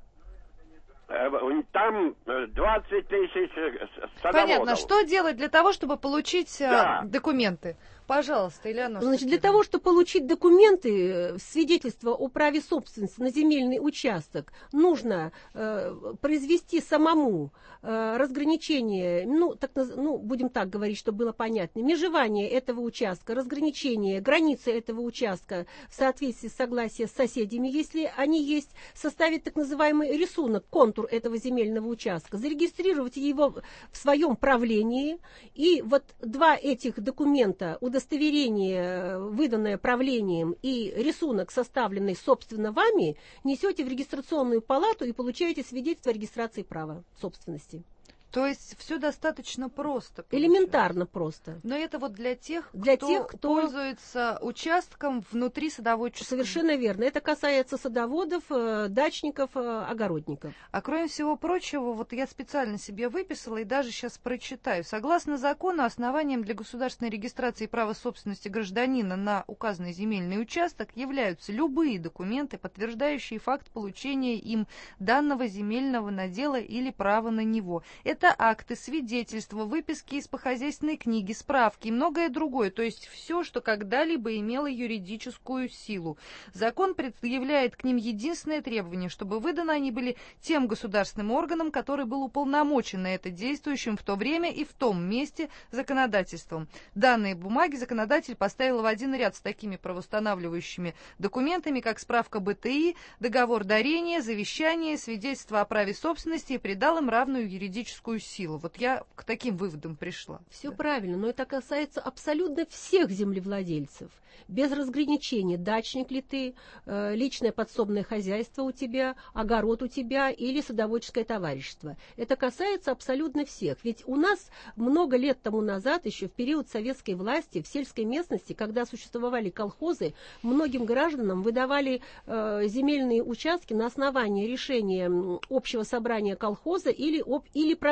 Э, там двадцать тысяч садоводов. Понятно. Что делать для того, чтобы получить да. э, документы? Пожалуйста, Элеонора. Значит, для того, чтобы получить документы, свидетельство о праве собственности на земельный участок, нужно э, произвести самому э, разграничение, ну, так, ну, будем так говорить, чтобы было понятно, межевание этого участка, разграничение, границы этого участка в соответствии с согласием с соседями, если они есть, составить так называемый рисунок, контур этого земельного участка, зарегистрировать его в своем правлении, и вот два этих документа, удостоверение, выданное правлением, и рисунок, составленный собственно вами, несете в регистрационную палату и получаете свидетельство о регистрации права собственности. То есть все достаточно просто. Получается. Элементарно просто. Но это вот для тех, для кто, тех, кто пользуется участком внутри садоводческого. Совершенно верно. Это касается садоводов, дачников, огородников. А кроме всего прочего, вот я специально себе выписала и даже сейчас прочитаю. Согласно закону, основанием для государственной регистрации права собственности гражданина на указанный земельный участок являются любые документы, подтверждающие факт получения им данного земельного надела или права на него. Это акты, свидетельства, выписки из похозяйственной книги, справки и многое другое, то есть все, что когда-либо имело юридическую силу. Закон предъявляет к ним единственное требование, чтобы выданы они были тем государственным органом, который был уполномочен на это действующим в то время и в том месте законодательством. Данные бумаги законодатель поставил в один ряд с такими правоустанавливающими документами, как справка бэ тэ и, договор дарения, завещание, свидетельство о праве собственности и придал им равную юридическую силу. Вот я к таким выводам пришла. Все да. правильно, но это касается абсолютно всех землевладельцев. Без разграничения, дачник ли ты, э, личное подсобное хозяйство у тебя, огород у тебя или садоводческое товарищество. Это касается абсолютно всех. Ведь у нас много лет тому назад, еще в период советской власти, в сельской местности, когда существовали колхозы, многим гражданам выдавали э, земельные участки на основании решения общего собрания колхоза или, об, или правления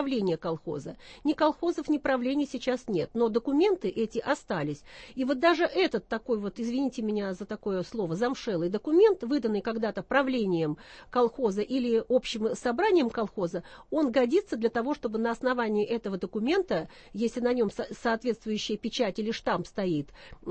правления колхоза. Ни колхозов, ни правлений сейчас нет, но документы эти остались. И вот даже этот такой вот, извините меня за такое слово, замшелый документ, выданный когда-то правлением колхоза или общим собранием колхоза, он годится для того, чтобы на основании этого документа, если на нем со- соответствующая печать или штамп стоит,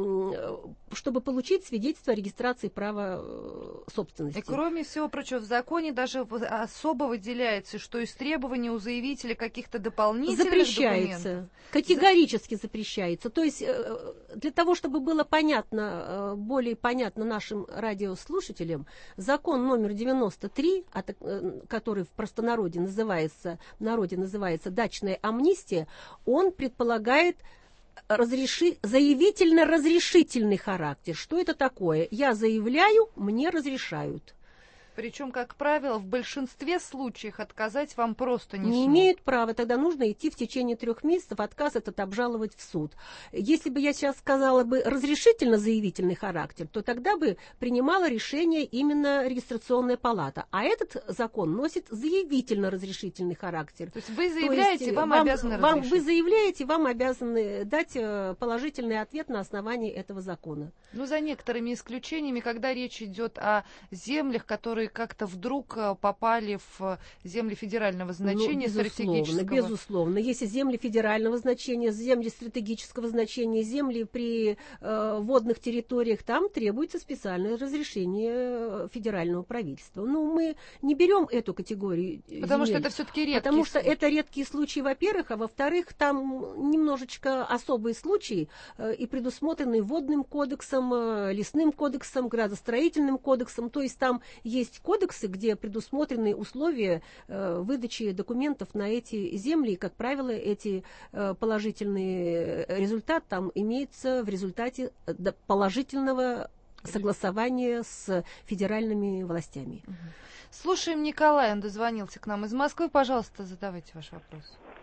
чтобы получить свидетельство о регистрации права собственности. И кроме всего прочего, в законе даже особо выделяется, что из требований у заявителя каких-то дополнительных запрещается, документов. Категорически запрещается. То есть для того, чтобы было понятно, более понятно нашим радиослушателям, закон номер девяносто три, который в простонародье называется, в народе называется дачная амнистия, он предполагает разреши, заявительно-разрешительный характер. Что это такое? Я заявляю, мне разрешают. Причем, как правило, в большинстве случаев отказать вам просто не, не смогут. имеют права. Тогда нужно идти в течение трех месяцев, отказ этот обжаловать в суд. Если бы я сейчас сказала бы разрешительно-заявительный характер, то тогда бы принимала решение именно регистрационная палата. А этот закон носит заявительно-разрешительный характер. То есть вы заявляете, есть вам, вам обязаны вам, разрешить. Вы заявляете, вам обязаны дать положительный ответ на основании этого закона. Ну, за некоторыми исключениями, когда речь идет о землях, которые как-то вдруг попали в земли федерального значения, ну, безусловно, стратегического. Безусловно. Если земли федерального значения, земли стратегического значения, земли при э, водных территориях, там требуется специальное разрешение федерального правительства. Ну, мы не берем эту категорию Потому земель, что это все-таки редкие Потому что случаи. это редкие случаи, во-первых, а во-вторых, там немножечко особые случаи э, и предусмотрены водным кодексом, э, лесным кодексом, градостроительным кодексом. То есть там есть кодексы, где предусмотрены условия э, выдачи документов на эти земли, и, как правило, эти э, положительный результат там имеется в результате положительного согласования с федеральными властями. Слушаем Николая, он дозвонился к нам из Москвы. Пожалуйста, задавайте ваш вопрос.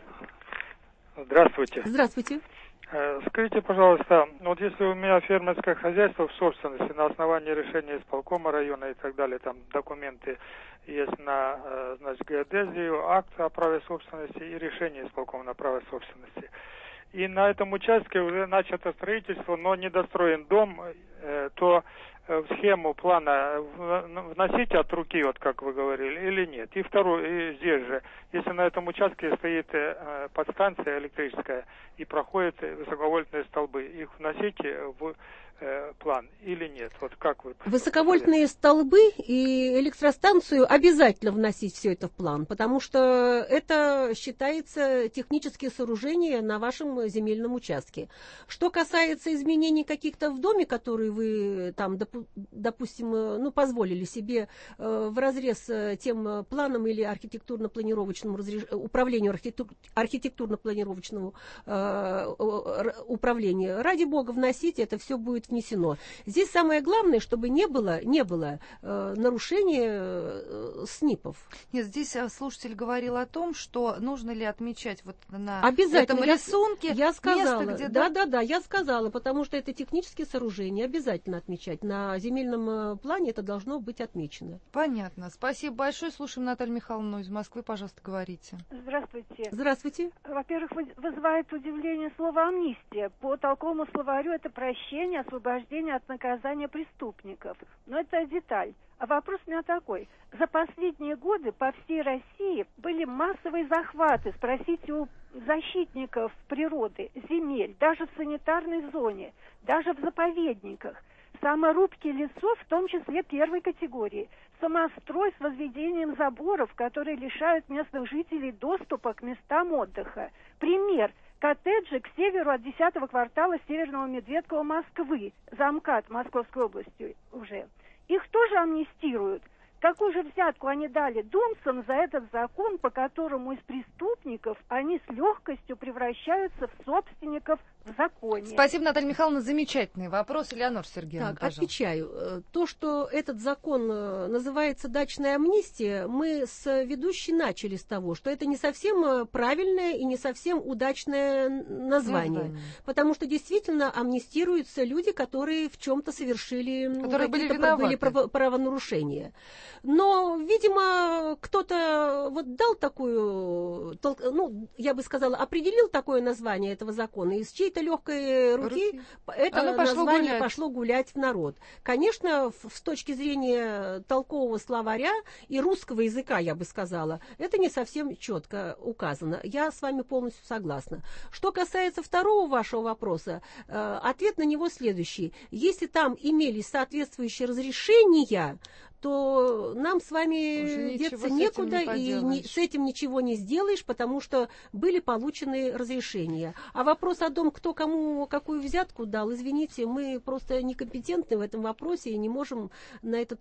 Здравствуйте. Здравствуйте. Скажите, пожалуйста, вот если у меня фермерское хозяйство в собственности на основании решения исполкома района и так далее, там документы есть на, значит, геодезию, акт о праве собственности и решение исполкома на право собственности. И на этом участке уже начато строительство, но недостроен дом, то в схему плана вносить от руки, вот как вы говорили, или нет? И второе, и здесь же, если на этом участке стоит подстанция электрическая и проходят высоковольтные столбы, их вносите в план или нет? Вот как вы? Высоковольтные столбы и электростанцию обязательно вносить все это в план, потому что это считается технические сооружения на вашем земельном участке. Что касается изменений каких-то в доме, которые вы там, допустим, ну, позволили себе вразрез тем планом или архитектурно-планировочному разреш... управлению архитектур... архитектурно-планировочному э, управлению, ради бога, вносите, это все будет внесено. Здесь самое главное, чтобы не было, не было э, нарушения э, СНИПов. Нет, здесь слушатель говорил о том, что нужно ли отмечать вот на обязательно. этом я, рисунке я сказала, место, где... Да, да, да, я сказала, потому что это технические сооружения, обязательно отмечать. На земельном плане это должно быть отмечено. Понятно. Спасибо большое. Слушаем Наталью Михайловну из Москвы. Пожалуйста, говорите. Здравствуйте. Здравствуйте. Во-первых, вызывает удивление слово «амнистия». По толковому словарю это прощение, освобождение от наказания преступников. Но это деталь. А вопрос у меня такой. За последние годы по всей России были массовые захваты, спросите у защитников природы, земель, даже в санитарной зоне, даже в заповедниках. Саморубки лесов, в том числе первой категории. Самострой с возведением заборов, которые лишают местных жителей доступа к местам отдыха. Пример. Коттеджи к северу от десятого квартала Северного Медведкова Москвы, замкат Московской области уже. Их тоже амнистируют. Какую же взятку они дали думцам за этот закон, по которому из преступников они с легкостью превращаются в собственников в законе? Спасибо, Наталья Михайловна. Замечательный вопрос. Элеонора Сергеевна, Так, пожалуйста. отвечаю. То, что этот закон называется дачная амнистия, мы с ведущей начали с того, что это не совсем правильное и не совсем удачное название. название. Потому что действительно амнистируются люди, которые в чем-то совершили, которые были, были правонарушения. Но, видимо, кто-то вот дал такую, ну, я бы сказала, определил такое название этого закона, и с чьей-то легкой руки, руки. это Оно пошло название гулять. пошло гулять в народ. Конечно, с точки зрения толкового словаря и русского языка, я бы сказала, это не совсем четко указано. Я с вами полностью согласна. Что касается второго вашего вопроса, ответ на него следующий. Если там имелись соответствующие разрешения, то нам с вами деться некуда, и не, с этим ничего не сделаешь, потому что были получены разрешения. А вопрос о том, кто кому какую взятку дал, извините, мы просто некомпетентны в этом вопросе и не можем на, этот,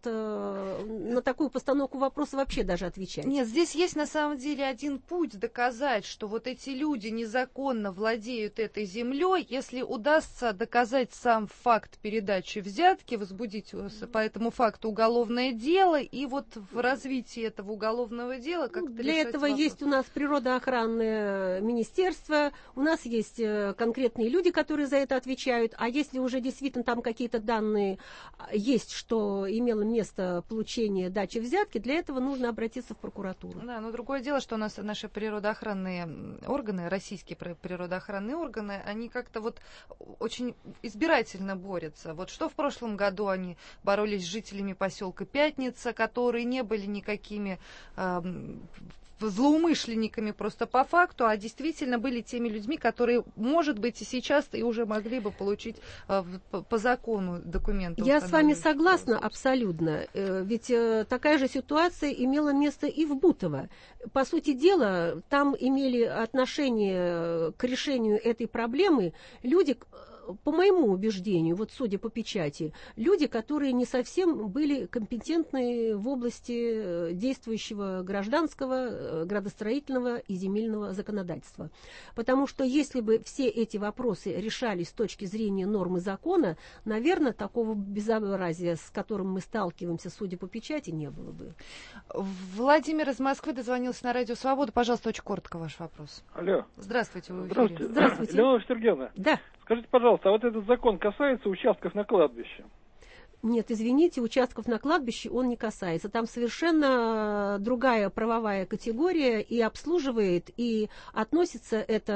на такую постановку вопроса вообще даже отвечать. Нет, здесь есть на самом деле один путь доказать, что вот эти люди незаконно владеют этой землей, если удастся доказать сам факт передачи взятки, возбудить по этому факту уголовное дело, и вот в развитии этого уголовного дела как-то Для этого вопрос. Есть у нас природоохранное министерство, у нас есть конкретные люди, которые за это отвечают, а если уже действительно там какие-то данные есть, что имело место получение дачи взятки, для этого нужно обратиться в прокуратуру. Да, но другое дело, что у нас наши природоохранные органы, российские природоохранные органы, они как-то вот очень избирательно борются. Вот что в прошлом году они боролись с жителями поселка Пятница, которые не были никакими э, злоумышленниками просто по факту, а действительно были теми людьми, которые, может быть, и сейчас и уже могли бы получить э, по, по закону документы. Я с вами согласна абсолютно. Э, ведь э, такая же ситуация имела место и в Бутово. По сути дела, там имели отношение к решению этой проблемы люди, по моему убеждению, вот судя по печати, люди, которые не совсем были компетентны в области действующего гражданского, градостроительного и земельного законодательства. Потому что если бы все эти вопросы решались с точки зрения нормы закона, наверное, такого безобразия, с которым мы сталкиваемся, судя по печати, не было бы. Владимир из Москвы дозвонился на Радио Свобода. Пожалуйста, очень коротко ваш вопрос. Алло. Здравствуйте, вы в эфире. Здравствуйте. Здравствуйте. Леонора Сергеевна. Да. Скажите, пожалуйста, а вот этот закон касается участков на кладбище? Нет, извините, участков на кладбище он не касается. Там совершенно другая правовая категория, и обслуживает, и относится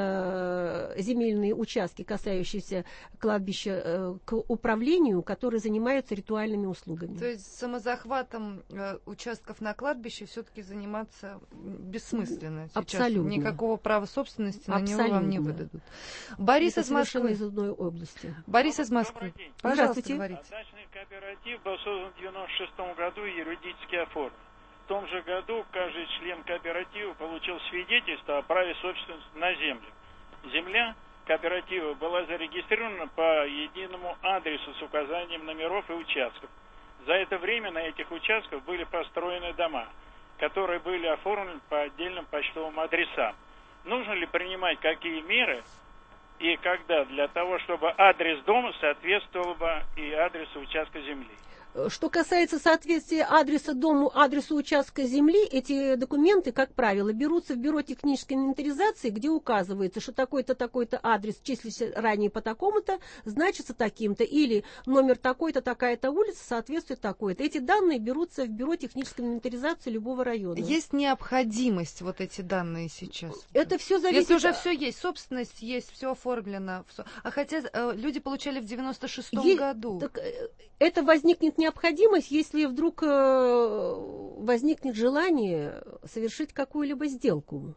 это земельные участки, касающиеся кладбища, к управлению, который занимается ритуальными услугами. То есть самозахватом участков на кладбище все-таки заниматься бессмысленно. Сейчас абсолютно. Никакого права собственности на абсолютно. него вам не выдадут. Борис это из Москвы. из одной области. Борис из Москвы. Пожалуйста, говорите. Кооператив был создан в девяносто шестом году и юридически оформлен. В том же году каждый член кооператива получил свидетельство о праве собственности на землю. Земля кооператива была зарегистрирована по единому адресу с указанием номеров и участков. За это время на этих участках были построены дома, которые были оформлены по отдельным почтовым адресам. Нужно ли принимать какие меры и когда для того, чтобы адрес дома соответствовал бы и адресу участка земли? Что касается соответствия адреса дому, адресу участка земли, эти документы, как правило, берутся в бюро технической инвентаризации, где указывается, что такой-то, такой-то адрес числится ранее по такому-то, значится таким-то, или номер такой-то, такая-то улица соответствует такой-то. Эти данные берутся в бюро технической инвентаризации любого района. Есть необходимость вот эти данные сейчас? Это все зависит... Если уже все есть, собственность есть, все оформлено. Все. А хотя э, люди получали в девяносто шестом Е... году. Так, это возникнет необходимость, если вдруг э, возникнет желание совершить какую-либо сделку.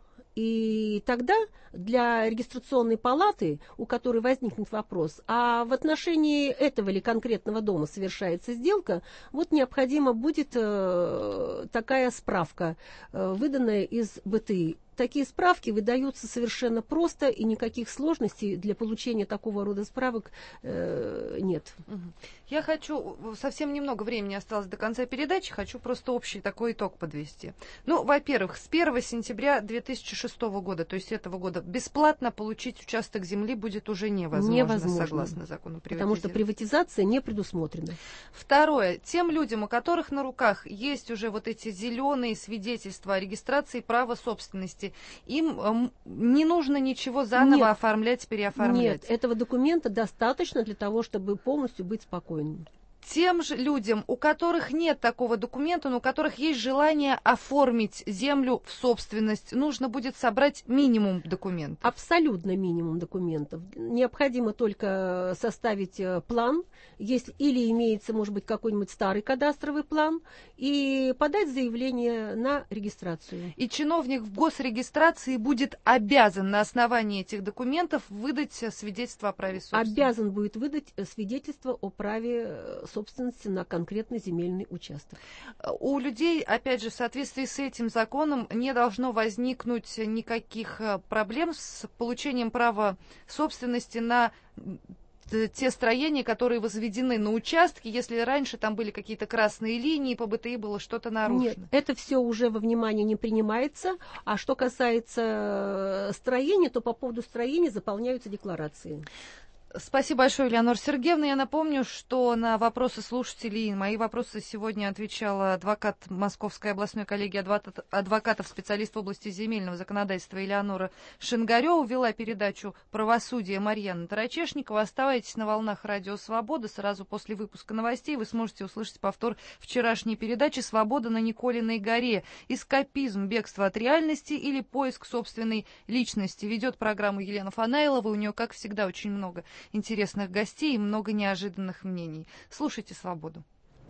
И тогда для регистрационной палаты, у которой возникнет вопрос, а в отношении этого или конкретного дома совершается сделка, вот необходима будет э, такая справка, э, выданная из бэ тэ и. Такие справки выдаются совершенно просто, и никаких сложностей для получения такого рода справок э, нет. Я хочу, совсем немного времени осталось до конца передачи, хочу просто общий такой итог подвести. Ну, во-первых, с первого сентября две тысячи шестого года, то есть этого года, бесплатно получить участок земли будет уже невозможно, невозможно согласно закону приватизации. Потому что приватизация не предусмотрена. Второе, тем людям, у которых на руках есть уже вот эти зеленые свидетельства о регистрации права собственности, им э, не нужно ничего заново Нет. оформлять, переоформлять. Нет, этого документа достаточно для того, чтобы полностью быть спокойным. тем же людям, у которых нет такого документа, но у которых есть желание оформить землю в собственность, нужно будет собрать минимум документов? Абсолютно минимум документов. Необходимо только составить план, если, или имеется, может быть, какой-нибудь старый кадастровый план, и подать заявление на регистрацию. И чиновник в госрегистрации будет обязан на основании этих документов выдать свидетельство о праве собственности? Обязан будет выдать свидетельство о праве собственности на конкретный земельный участок. У людей, опять же, в соответствии с этим законом не должно возникнуть никаких проблем с получением права собственности на те строения, которые возведены на участке, если раньше там были какие-то красные линии, по БТИ было что-то нарушено. Нет, это все уже во внимание не принимается. А что касается строения, то по поводу строения заполняются декларации. Спасибо большое, Элеонора Сергеевна. Я напомню, что на вопросы слушателей, мои вопросы сегодня отвечала адвокат Московской областной коллегии адвокатов, специалист в области земельного законодательства Элеонора Шингарева. Вела передачу «Правосудие» Марьяна Тарачешникова. Оставайтесь на волнах Радио Свобода. Сразу после выпуска новостей вы сможете услышать повтор вчерашней передачи «Свобода на Николиной горе». Эскапизм, бегство от реальности или поиск собственной личности. Ведет программу Елена Фанаилова. У нее, как всегда, очень много интересных гостей и много неожиданных мнений. Слушайте «Свободу».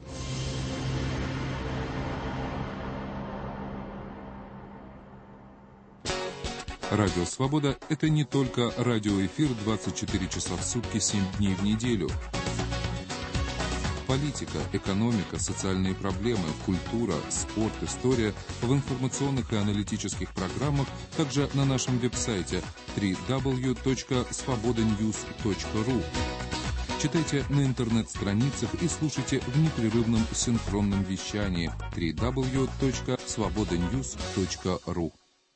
Радио «Свобода» — это не только радиоэфир двадцать четыре часа в сутки, семь дней в неделю. Политика, экономика, социальные проблемы, культура, спорт, история в информационных и аналитических программах, также на нашем веб-сайте дабл ю дабл ю дабл ю точка свобода ньюс точка ру. Читайте на интернет-страницах и слушайте в непрерывном синхронном вещании дабл ю дабл ю дабл ю точка свобода ньюс точка ру.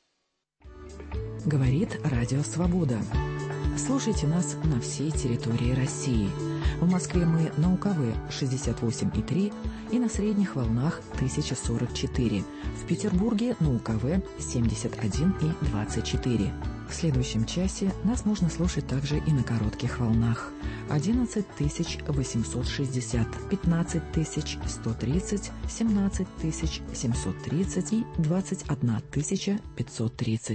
Говорит Радио Свобода. Слушайте нас на всей территории России. В Москве мы на УКВ шестьдесят восемь и три и на средних волнах тысяча сорок четыре. В Петербурге на УКВ семьдесят один и двадцать четыре. В следующем часе нас можно слушать также и на коротких волнах. одиннадцать тысяч восемьсот шестьдесят, пятнадцать тысяч сто тридцать, семнадцать тысяч семьсот тридцать и двадцать одна тысяча пятьсот тридцать.